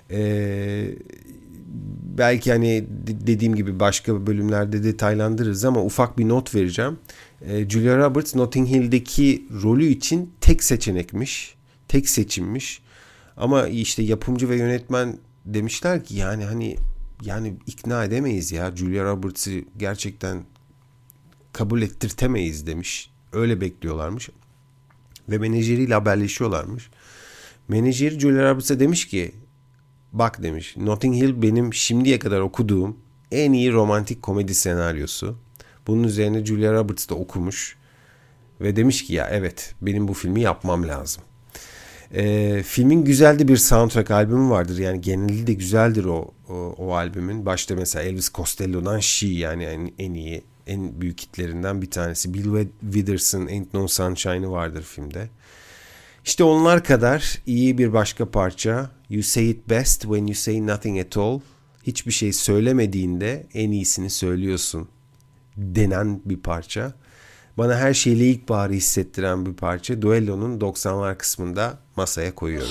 Belki hani dediğim gibi başka bölümlerde detaylandırırız ama ufak bir not vereceğim. Julia Roberts Notting Hill'deki rolü için tek seçenekmiş. Tek seçimmiş. Ama işte yapımcı ve yönetmen demişler ki yani ikna edemeyiz ya. Julia Roberts'ı gerçekten kabul ettirtemeyiz demiş. Öyle bekliyorlarmış. Ve menajeriyle haberleşiyorlarmış. Menajeri Julia Roberts'a demiş ki bak demiş, Notting Hill benim şimdiye kadar okuduğum en iyi romantik komedi senaryosu. Bunun üzerine Julia Roberts da okumuş. Ve demiş ki ya evet, benim bu filmi yapmam lazım. Filmin güzel de bir soundtrack albümü vardır. Yani geneli de güzeldir o albümün. Başta mesela Elvis Costello'dan She, yani en iyi, en büyük hitlerinden bir tanesi. Bill Withers'ın Ain't No Sunshine'ı vardır filmde. İşte onlar kadar iyi bir başka parça. You Say It Best When You Say Nothing At All. Hiçbir şey söylemediğinde en iyisini söylüyorsun denen bir parça. Bana her şeyle ilkbaharı hissettiren bir parça. Duello'nun 90'lar kısmında masaya koyuyorum.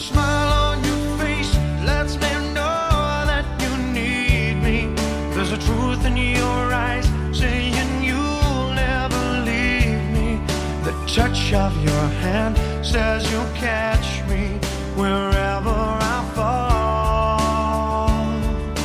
Touch of your hand says you'll catch me wherever I fall.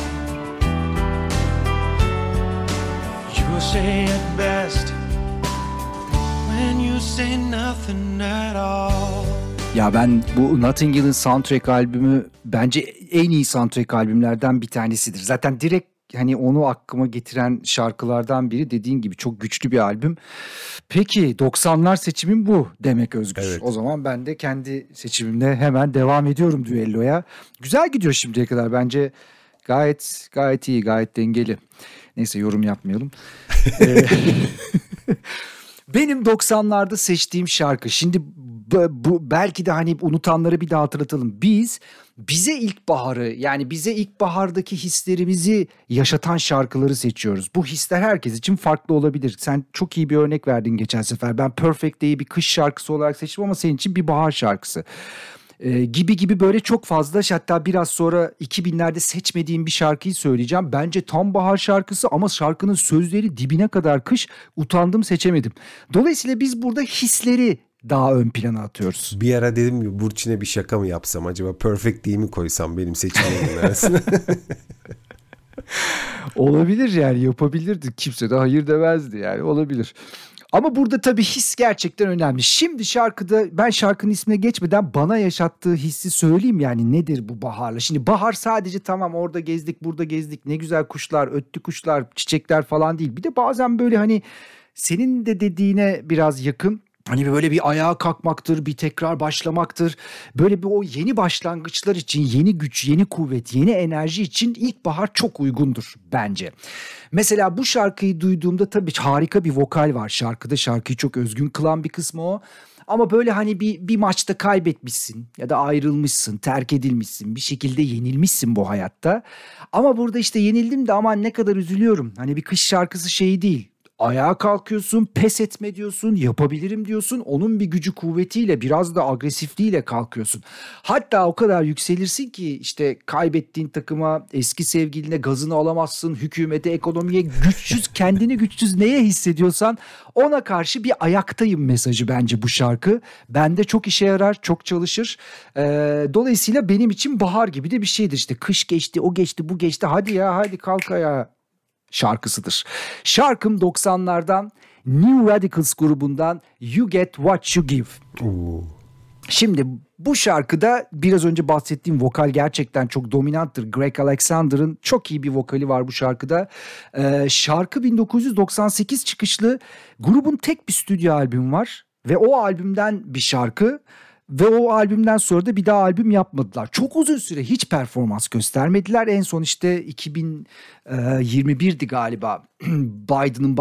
You say it best when you say nothing at all. Ya ben bu Notting Hill'in soundtrack albümü bence en iyi soundtrack albümlerden bir tanesidir. Zaten direkt hani onu aklıma getiren şarkılardan biri, dediğin gibi çok güçlü bir albüm. Peki 90'lar seçimim bu demek Özgür. Evet. O zaman ben de kendi seçimimle hemen devam ediyorum düelloya. Güzel gidiyor şimdiye kadar, bence gayet iyi, gayet dengeli. Neyse, yorum yapmayalım. Benim 90'larda seçtiğim şarkı. Şimdi bu belki de hani unutanları bir daha hatırlatalım. Bize ilkbaharı, yani bize ilkbahardaki hislerimizi yaşatan şarkıları seçiyoruz. Bu hisler herkes için farklı olabilir. Sen çok iyi bir örnek verdin geçen sefer. Ben Perfect Day'i bir kış şarkısı olarak seçtim ama senin için bir bahar şarkısı. Gibi böyle çok fazla, hatta biraz sonra 2000'lerde seçmediğim bir şarkıyı söyleyeceğim. Bence tam bahar şarkısı ama şarkının sözleri dibine kadar kış, utandım seçemedim. Dolayısıyla biz burada hisleri daha ön plana atıyoruz. Bir ara dedim ki Burçin'e bir şaka mı yapsam, acaba Perfect Day'i mi koysam benim seçimlerim arasına? Olabilir, yani yapabilirdi. Kimse de hayır demezdi, yani olabilir. Ama burada tabii his gerçekten önemli. Şimdi ben şarkının ismine geçmeden bana yaşattığı hissi söyleyeyim, yani nedir bu baharla? Şimdi bahar sadece tamam orada gezdik burada gezdik ne güzel kuşlar öttü, kuşlar çiçekler falan değil. Bir de bazen böyle hani senin de dediğine biraz yakın, hani böyle bir ayağa kalkmaktır, bir tekrar başlamaktır. Böyle bir o yeni başlangıçlar için, yeni güç, yeni kuvvet, yeni enerji için ilkbahar çok uygundur bence. Mesela bu şarkıyı duyduğumda tabii harika bir vokal var şarkıda. Şarkıyı çok özgün kılan bir kısmı o. Ama böyle hani bir maçta kaybetmişsin ya da ayrılmışsın, terk edilmişsin, bir şekilde yenilmişsin bu hayatta. Ama burada işte yenildim de aman ne kadar üzülüyorum. Hani bir kış şarkısı şeyi değil. Ayağa kalkıyorsun, pes etme diyorsun, yapabilirim diyorsun. Onun bir gücü kuvvetiyle, biraz da agresifliğiyle kalkıyorsun. Hatta o kadar yükselirsin ki işte kaybettiğin takıma, eski sevgiline gazını alamazsın. Hükümete, ekonomiye güçsüz, kendini güçsüz neye hissediyorsan ona karşı bir ayaktayım mesajı bence bu şarkı. Bende çok işe yarar, çok çalışır. Dolayısıyla benim için bahar gibi de bir şeydir. İşte kış geçti, o geçti, bu geçti. Hadi ya, hadi kalk ayağa şarkısıdır. Şarkım 90'lardan New Radicals grubundan You Get What You Give. Şimdi bu şarkıda biraz önce bahsettiğim vokal gerçekten çok dominanttır. Greg Alexander'ın çok iyi bir vokali var bu şarkıda. Şarkı 1998 çıkışlı, grubun tek bir stüdyo albümü var ve o albümden bir şarkı. Ve o albümden sonra da bir daha albüm yapmadılar. Çok uzun süre hiç performans göstermediler. En son işte 2021'di galiba. Biden'ın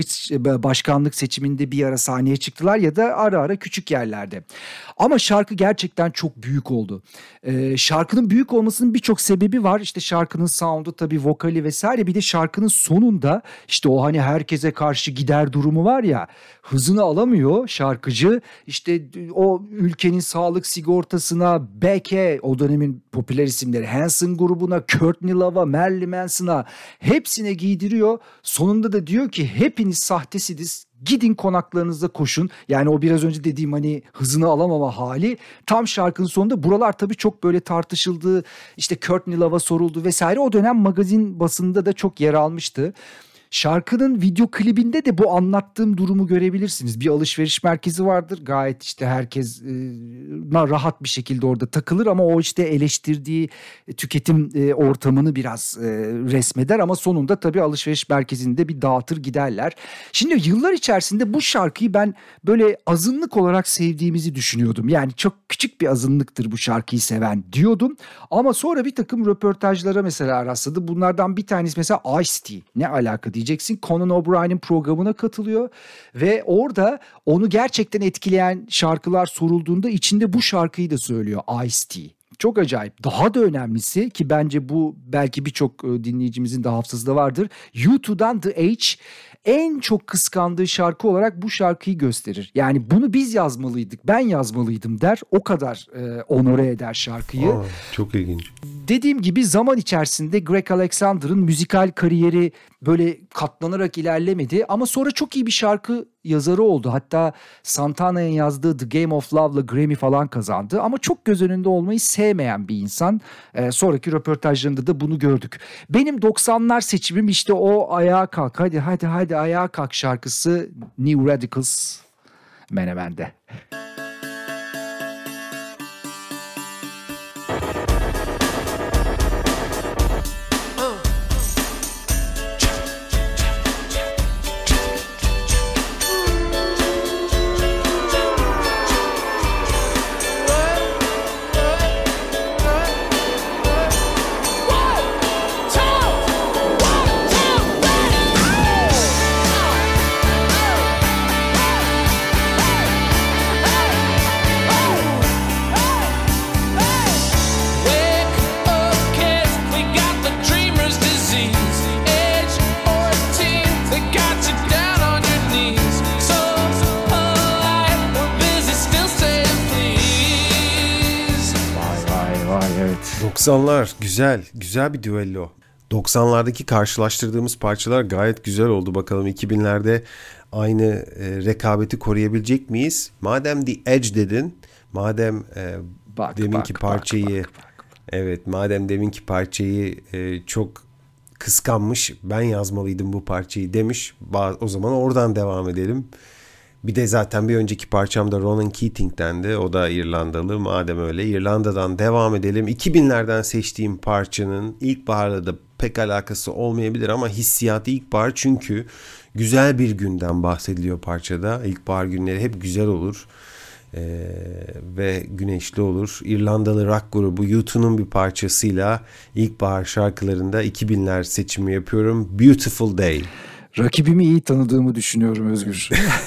başkanlık seçiminde bir ara sahneye çıktılar ya da ara ara küçük yerlerde. Ama şarkı gerçekten çok büyük oldu. Şarkının büyük olmasının birçok sebebi var. İşte şarkının sound'u, tabii vokali vesaire. Bir de şarkının sonunda işte o hani herkese karşı gider durumu var ya, hızını alamıyor şarkıcı. İşte o ülkenin sağlık sigortasına, Beck'e, o dönemin popüler isimleri, Hanson grubuna, Courtney Love'a, Marilyn Manson'a hepsine giydiriyor. Sonunda da diyor ki hepiniz sahtesiniz, gidin konaklarınıza koşun. Yani o biraz önce dediğim hani hızını alamama hali tam şarkının sonunda. Buralar tabii çok böyle tartışıldı, işte Courtney Love'a soruldu vesaire. O dönem magazin basında da çok yer almıştı. Şarkının video klibinde de bu anlattığım durumu görebilirsiniz. Bir alışveriş merkezi vardır. Gayet işte herkes rahat bir şekilde orada takılır ama o işte eleştirdiği tüketim ortamını biraz resmeder ama sonunda tabii alışveriş merkezinde bir dağıtır giderler. Şimdi yıllar içerisinde bu şarkıyı ben böyle azınlık olarak sevdiğimizi düşünüyordum. Yani çok küçük bir azınlıktır bu şarkıyı seven diyordum. Ama sonra bir takım röportajlara mesela rastladım. Bunlardan bir tanesi mesela Ice-T. Ne alaka diyeceksin. Conan O'Brien'in programına katılıyor ve orada onu gerçekten etkileyen şarkılar sorulduğunda içinde bu şarkıyı da söylüyor Ice-T. Çok acayip. Daha da önemlisi ki bence bu belki birçok dinleyicimizin de hafızasında vardır. U2'dan The Age en çok kıskandığı şarkı olarak bu şarkıyı gösterir. Yani bunu biz yazmalıydık, ben yazmalıydım der. O kadar onore eder şarkıyı. Çok ilginç. Dediğim gibi zaman içerisinde Greg Alexander'ın müzikal kariyeri böyle katlanarak ilerlemedi. Ama sonra çok iyi bir şarkı yazarı oldu. Hatta Santana'nın yazdığı The Game of Love'la Grammy falan kazandı. Ama çok göz önünde olmayı sevmeyen bir insan. Sonraki röportajlarında da bunu gördük. Benim 90'lar seçimim işte o ayağa kalk, hadi ayağa kalk şarkısı New Radicals Menemen'de. 90'lar güzel bir düello. 90'lardaki karşılaştırdığımız parçalar gayet güzel oldu. Bakalım 2000'lerde aynı rekabeti koruyabilecek miyiz? Madem The Edge dedin, madem deminki parçayı evet, madem deminki parçayı çok kıskanmış, ben yazmalıydım bu parçayı demiş. O zaman oradan devam edelim. Bir de zaten bir önceki parçam da Ronan Keating'dendi. O da İrlandalı. Madem öyle İrlanda'dan devam edelim. 2000'lerden seçtiğim parçanın ilkbaharla da pek alakası olmayabilir ama hissiyatı ilkbahar, çünkü güzel bir günden bahsediliyor parçada. İlkbahar günleri hep güzel olur ve güneşli olur. İrlandalı rock grubu U2'nun bir parçasıyla ilkbahar şarkılarında 2000'ler seçimi yapıyorum. Beautiful Day. Rakibimi iyi tanıdığımı düşünüyorum Özgür.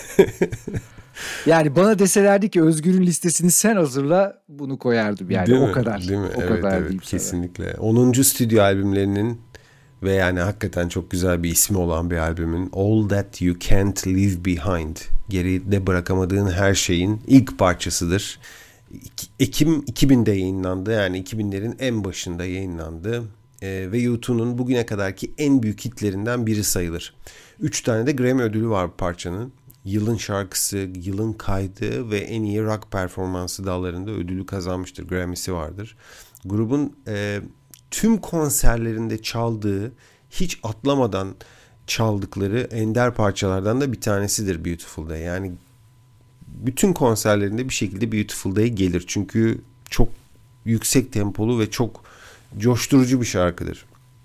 Yani bana deselerdi ki Özgür'ün listesini sen hazırla, bunu koyardım yani. Değil o mi? kadar. Değil mi? O evet, kadar evet, kesinlikle. kesinlikle. 10. stüdyo albümlerinin ve yani hakikaten çok güzel bir ismi olan bir albümün All That You Can't Leave Behind, geride bırakamadığın her şeyin ilk parçasıdır. Ekim 2000'de yayınlandı, yani 2000'lerin en başında yayınlandı. Ve U2'nun bugüne kadarki en büyük hitlerinden biri sayılır. 3 tane de Grammy ödülü var bu parçanın. Yılın şarkısı, yılın kaydı ve en iyi rock performansı dallarında ödülü kazanmıştır. Grammy'si vardır. Grubun tüm konserlerinde çaldığı, hiç atlamadan çaldıkları ender parçalardan da bir tanesidir Beautiful Day. Yani bütün konserlerinde bir şekilde Beautiful Day gelir. Çünkü çok yüksek tempolu ve çok coşturucu bir şarkıdır.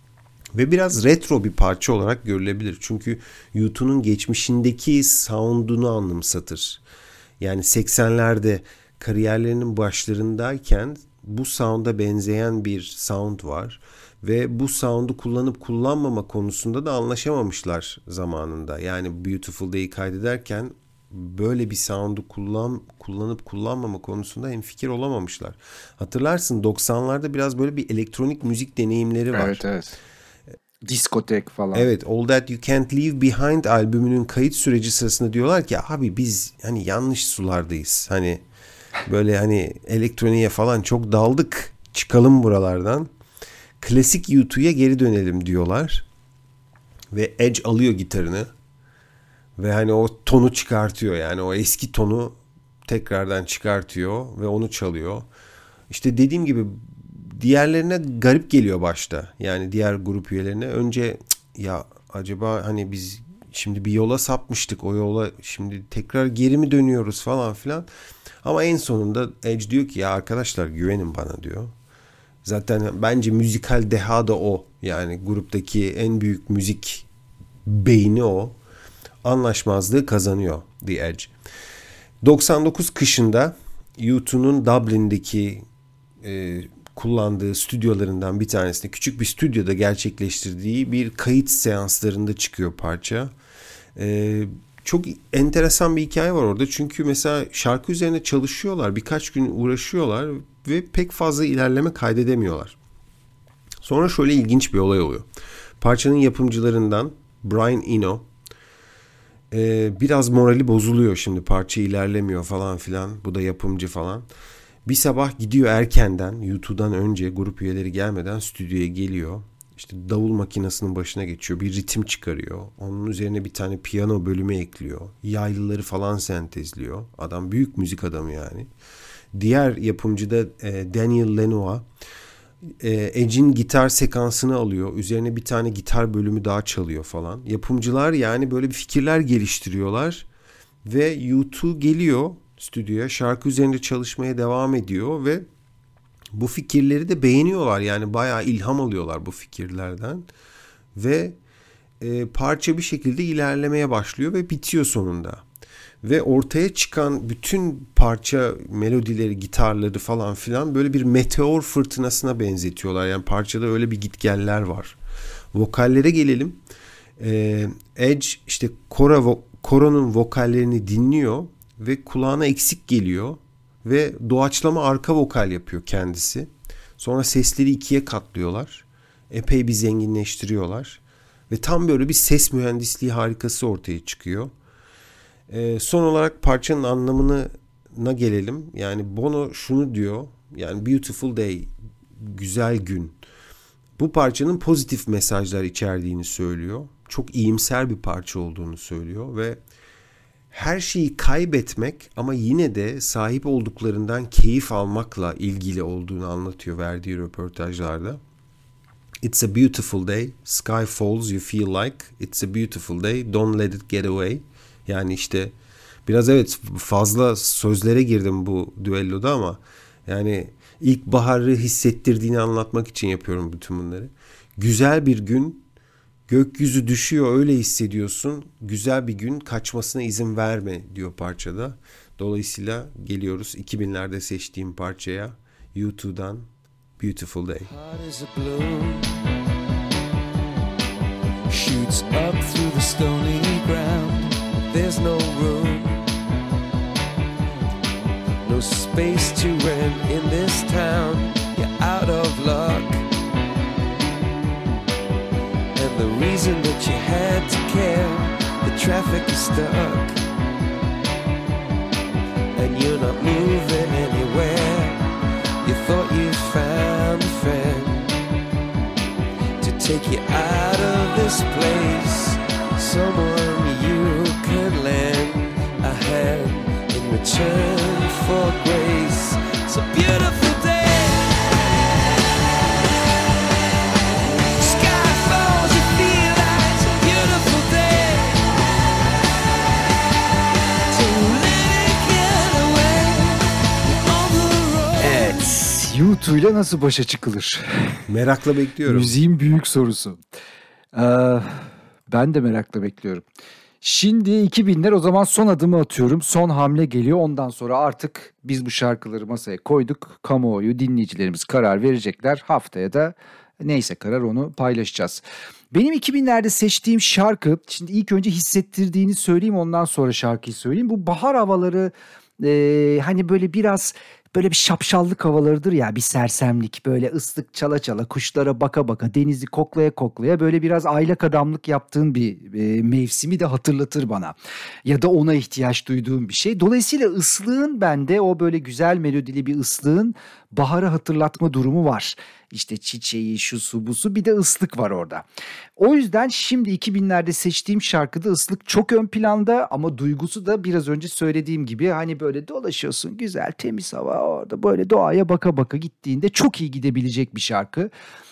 Ve biraz retro bir parça olarak görülebilir. Çünkü U2'nun geçmişindeki sound'unu anımsatır. Yani 80'lerde kariyerlerinin başlarındayken bu sound'a benzeyen bir sound var. Ve bu sound'u kullanıp kullanmama konusunda da anlaşamamışlar zamanında. Yani Beautiful Day'i kaydederken böyle bir sound'u kullanıp kullanmama konusunda hemfikir olamamışlar. Hatırlarsın 90'larda biraz böyle bir elektronik müzik deneyimleri var. Evet, evet. Diskotek falan. Evet, All That You Can't Leave Behind albümünün kayıt süreci sırasında diyorlar ki abi biz hani yanlış sulardayız. Hani böyle hani elektroniğe falan çok daldık. Çıkalım buralardan. Klasik U2'ya geri dönelim diyorlar. Ve Edge alıyor gitarını. Ve hani o tonu çıkartıyor, yani o eski tonu tekrardan çıkartıyor ve onu çalıyor. İşte dediğim gibi diğerlerine garip geliyor başta. Yani diğer grup üyelerine önce ya acaba hani biz şimdi bir yola sapmıştık, o yola şimdi tekrar geri mi dönüyoruz falan filan. Ama en sonunda Edge diyor ki ya arkadaşlar güvenin bana diyor. Zaten bence müzikal deha da o. Yani gruptaki en büyük müzik beyni o. Anlaşmazlığı kazanıyor The Edge. 99 kışında U2'nun Dublin'deki kullandığı stüdyolarından bir tanesinde, küçük bir stüdyoda gerçekleştirdiği bir kayıt seanslarında çıkıyor parça. Çok enteresan bir hikaye var orada. Çünkü mesela şarkı üzerine çalışıyorlar, birkaç gün uğraşıyorlar ve pek fazla ilerleme kaydedemiyorlar. Sonra şöyle ilginç bir olay oluyor. Parçanın yapımcılarından Brian Eno biraz morali bozuluyor, şimdi parça ilerlemiyor falan filan. Bu da yapımcı falan. Bir sabah gidiyor erkenden, U2'dan önce, grup üyeleri gelmeden stüdyoya geliyor. İşte davul makinesinin başına geçiyor. Bir ritim çıkarıyor. Onun üzerine bir tane piyano bölümü ekliyor. Yaylıları falan sentezliyor. Adam büyük müzik adamı yani. Diğer yapımcı da Daniel Lanois. Edge'in gitar sekansını alıyor. Üzerine bir tane gitar bölümü daha çalıyor falan. Yapımcılar yani böyle bir fikirler geliştiriyorlar. Ve U2 geliyor stüdyoya, şarkı üzerinde çalışmaya devam ediyor ve bu fikirleri de beğeniyorlar. Yani bayağı ilham alıyorlar bu fikirlerden. Ve parça bir şekilde ilerlemeye başlıyor ve bitiyor sonunda. Ve ortaya çıkan bütün parça melodileri, gitarları falan filan böyle bir meteor fırtınasına benzetiyorlar. Yani parçada öyle bir gitgeller var. Vokallere gelelim. Edge işte koronun vokallerini dinliyor ve kulağına eksik geliyor ve doğaçlama arka vokal yapıyor kendisi. Sonra sesleri ikiye katlıyorlar. Epey bir zenginleştiriyorlar. Ve tam böyle bir ses mühendisliği harikası ortaya çıkıyor. Son olarak parçanın anlamına gelelim. Yani Bono şunu diyor. Yani Beautiful Day güzel gün. Bu parçanın pozitif mesajlar içerdiğini söylüyor. Çok iyimser bir parça olduğunu söylüyor ve her şeyi kaybetmek ama yine de sahip olduklarından keyif almakla ilgili olduğunu anlatıyor verdiği röportajlarda. It's a beautiful day, sky falls, you feel like it's a beautiful day, don't let it get away. Yani işte biraz evet fazla sözlere girdim bu düelloda ama yani ilkbaharı hissettirdiğini anlatmak için yapıyorum bütün bunları. Güzel bir gün, gökyüzü düşüyor, öyle hissediyorsun. Güzel bir gün, kaçmasına izin verme diyor parçada. Dolayısıyla geliyoruz 2000'lerde seçtiğim parçaya, U2'dan Beautiful Day. Shoots up through the stony ground. There's no room, no space to rent in this town. You're out of luck, and the reason that you had to care, the traffic is stuck, and you're not moving anywhere. You thought you found a friend to take you out of this place, someone you can lend a hand in return for grace. It's a beautiful day. Sky falls, you feel like it's a beautiful day. Don't let it get away on the road. Evet, U2 ile nasıl başa çıkılır? Merakla bekliyorum. Müziğin büyük sorusu. Ben de merakla bekliyorum. Şimdi 2000'ler, o zaman son adımı atıyorum. Son hamle geliyor. Ondan sonra artık biz bu şarkıları masaya koyduk. Kamuoyu, dinleyicilerimiz karar verecekler. Haftaya da neyse karar onu paylaşacağız. Benim 2000'lerde seçtiğim şarkı, şimdi ilk önce hissettirdiğini söyleyeyim, ondan sonra şarkıyı söyleyeyim. Bu bahar havaları, hani böyle biraz böyle bir şapşallık havalarıdır ya, bir sersemlik, böyle ıslık çala çala, kuşlara baka baka, denizi koklaya koklaya, böyle biraz aylak adamlık yaptığın bir mevsimi de hatırlatır bana. Ya da ona ihtiyaç duyduğum bir şey. Dolayısıyla ıslığın, bende o böyle güzel melodili bir ıslığın baharı hatırlatma durumu var. İşte çiçeği, şusu busu, bir de ıslık var orada. O yüzden şimdi 2000'lerde seçtiğim şarkıda ıslık çok ön planda, ama duygusu da biraz önce söylediğim gibi hani böyle dolaşıyorsun, güzel temiz hava, orada böyle doğaya baka baka gittiğinde çok iyi gidebilecek bir şarkı.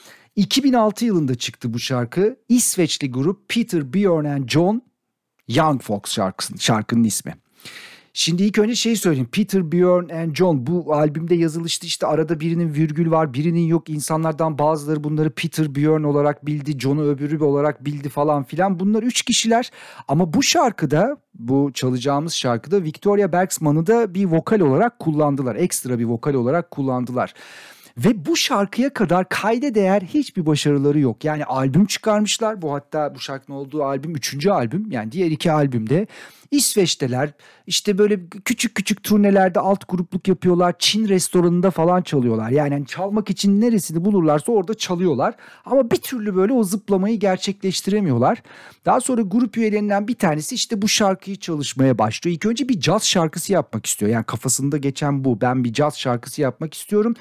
2006 yılında çıktı bu şarkı. İsveçli grup Peter, Björn and John, Young Folks şarkının ismi. Şimdi ilk önce söyleyeyim. Peter, Björn and John, bu albümde yazılıştı, işte arada birinin virgül var, birinin yok. İnsanlardan bazıları bunları Peter, Björn olarak bildi, John'u öbürü olarak bildi falan filan. Bunlar 3 kişiler, ama bu şarkıda, bu çalacağımız şarkıda Victoria Bergsman'ı da bir vokal olarak kullandılar. Ekstra bir vokal olarak kullandılar. Ve bu şarkıya kadar kayda değer hiçbir başarıları yok. Yani albüm çıkarmışlar. Bu, hatta bu şarkının olduğu albüm 3. albüm. Yani diğer 2 albümde İsveç'teler, işte böyle küçük küçük turnelerde alt grupluk yapıyorlar. Çin restoranında falan çalıyorlar. Yani çalmak için neresini bulurlarsa orada çalıyorlar. Ama bir türlü böyle o zıplamayı gerçekleştiremiyorlar. Daha sonra grup üyelerinden bir tanesi işte bu şarkıyı çalışmaya başlıyor. İlk önce bir caz şarkısı yapmak istiyor. Yani kafasında geçen bu. Ben bir caz şarkısı yapmak istiyorum.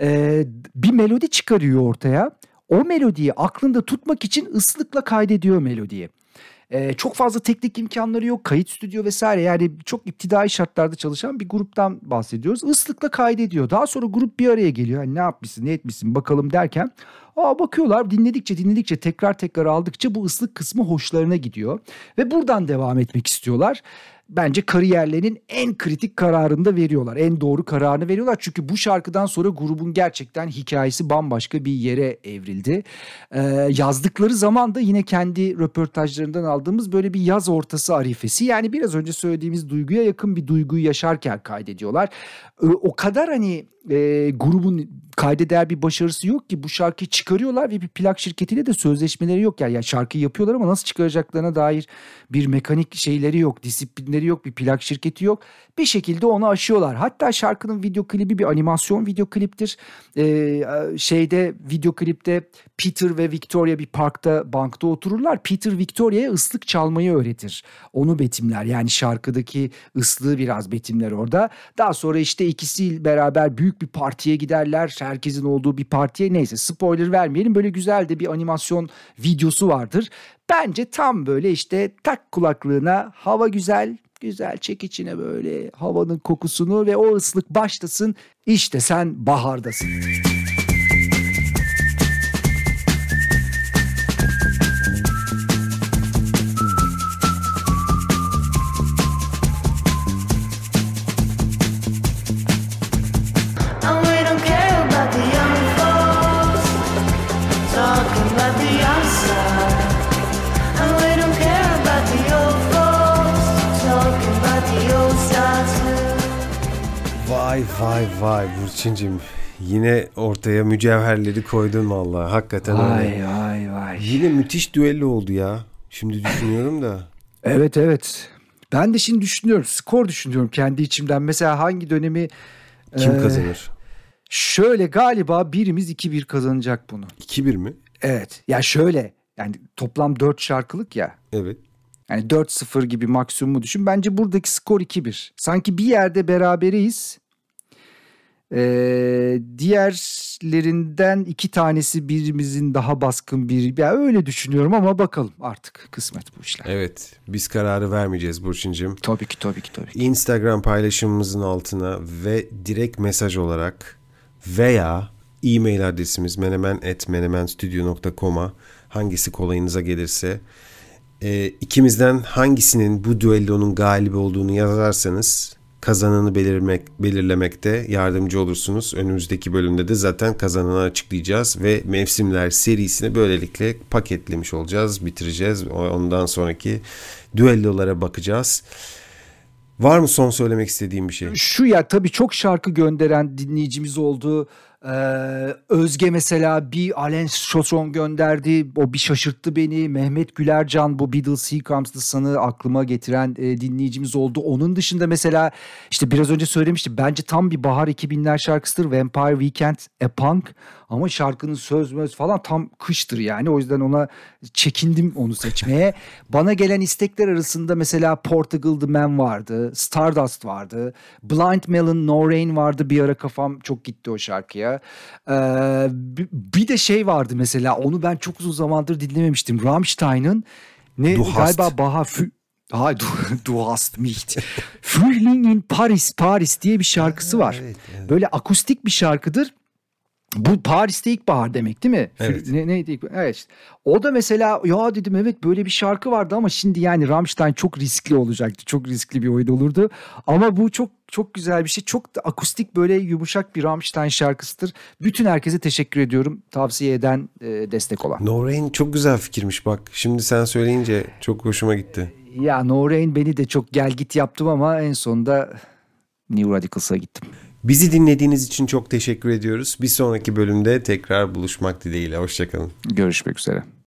Bir melodi çıkarıyor ortaya. O melodiyi aklında tutmak için ıslıkla kaydediyor melodiyi. Çok fazla teknik imkanları yok, kayıt stüdyo vesaire, yani çok iptidai şartlarda çalışan bir gruptan bahsediyoruz. Islıkla kaydediyor. Daha sonra grup bir araya geliyor. Yani ne yapmışsın, ne etmişsin bakalım derken, bakıyorlar, dinledikçe tekrar aldıkça bu ıslık kısmı hoşlarına gidiyor ve buradan devam etmek istiyorlar. Bence kariyerlerinin en kritik kararını da veriyorlar. En doğru kararını veriyorlar. Çünkü bu şarkıdan sonra grubun gerçekten hikayesi bambaşka bir yere evrildi. Yazdıkları zaman da yine kendi röportajlarından aldığımız böyle bir yaz ortası arifesi. Yani biraz önce söylediğimiz duyguya yakın bir duyguyu yaşarken kaydediyorlar. O kadar hani grubun kaydeder bir başarısı yok ki bu şarkıyı çıkarıyorlar ve bir plak şirketiyle de sözleşmeleri yok. Yani şarkıyı yapıyorlar ama nasıl çıkaracaklarına dair bir mekanik şeyleri yok, disiplinleri yok, bir plak şirketi yok. Bir şekilde onu aşıyorlar. Hatta şarkının video klibi bir animasyon video kliptir. Video klipte Peter ve Victoria bir parkta, bankta otururlar. Peter Victoria'ya ıslık çalmayı öğretir. Onu betimler. Yani şarkıdaki ıslığı biraz betimler orada. Daha sonra işte ikisi beraber büyük bir partiye giderler. herkesin olduğu bir partiye, neyse spoiler vermeyelim. Böyle güzel de bir animasyon videosu vardır. Bence tam böyle işte tak kulaklığına, hava güzel, güzel çek içine böyle havanın kokusunu ve o ıslık başlasın. İşte sen bahardasın. And we don't care about the young folks talking about the outside. And we don't care about the old folks talking about the old style too. Vay vay vay Burçincim. Yine ortaya mücevherleri koydun vallahi. Hakikaten öyle. Vay vay. Yine müthiş düello oldu ya. Şimdi düşünüyorum da. Evet. Ben de şimdi düşünüyorum. Skor düşünüyorum kendi içimden. Mesela hangi dönemi... Kim kazanır? Şöyle galiba birimiz 2-1 kazanacak bunu. 2-1 mi? Evet. Ya şöyle, yani toplam 4 şarkılık ya. Evet. Yani 4-0 gibi maksimumu düşün. Bence buradaki skor 2-1. Sanki bir yerde berabereyiz. Diğerlerinden 2 tanesi birimizin daha baskın biri. Ya öyle düşünüyorum ama bakalım artık, kısmet bu işler. Evet. Biz kararı vermeyeceğiz Burçincim. Tabii ki. Instagram paylaşımımızın altına ve direkt mesaj olarak veya e-mail adresimiz menemen@menemenstudio.com'a hangisi kolayınıza gelirse ikimizden hangisinin bu düellonun galibi olduğunu yazarsanız kazananı belirlemekte yardımcı olursunuz. Önümüzdeki bölümde de zaten kazananı açıklayacağız ve mevsimler serisini böylelikle paketlemiş olacağız, bitireceğiz. Ondan sonraki düellolara bakacağız. Var mı son söylemek istediğim bir şey? Şu ya, tabii çok şarkı gönderen dinleyicimiz oldu. Özge mesela bir Alain Souchon gönderdi. O bir şaşırttı beni. Mehmet Gülercan, bu Beatles Here Comes the Sun'ı aklıma getiren dinleyicimiz oldu. Onun dışında mesela işte biraz önce söylemiştim. Bence tam bir bahar 2000'ler şarkısıdır. Vampire Weekend, A Punk. Ama şarkının söz falan tam kıştır yani. O yüzden ona çekindim onu seçmeye. Bana gelen istekler arasında mesela Portugal The Man vardı. Stardust vardı. Blind Melon, No Rain vardı. Bir ara kafam çok gitti o şarkıya. Bir de şey vardı mesela. Onu ben çok uzun zamandır dinlememiştim. Rammstein'ın galiba bahar... Du hast mich. Frühling in Paris diye bir şarkısı var. Evet. Böyle akustik bir şarkıdır. Bu Paris'te ilkbahar demek değil mi? Evet. Neydi? Evet işte. O da mesela ya dedim, evet böyle bir şarkı vardı ama şimdi yani Rammstein çok riskli olacaktı. Çok riskli bir oyun olurdu. Ama bu çok güzel bir şey. Çok da akustik, böyle yumuşak bir Rammstein şarkısıdır. Bütün herkese teşekkür ediyorum. Tavsiye eden, destek olan. No Rain çok güzel fikirmiş bak. Şimdi sen söyleyince çok hoşuma gitti. Ya No Rain beni de çok gel git yaptım ama en sonunda New Radicals'a gittim. Bizi dinlediğiniz için çok teşekkür ediyoruz. Bir sonraki bölümde tekrar buluşmak dileğiyle. Hoşçakalın. Görüşmek üzere.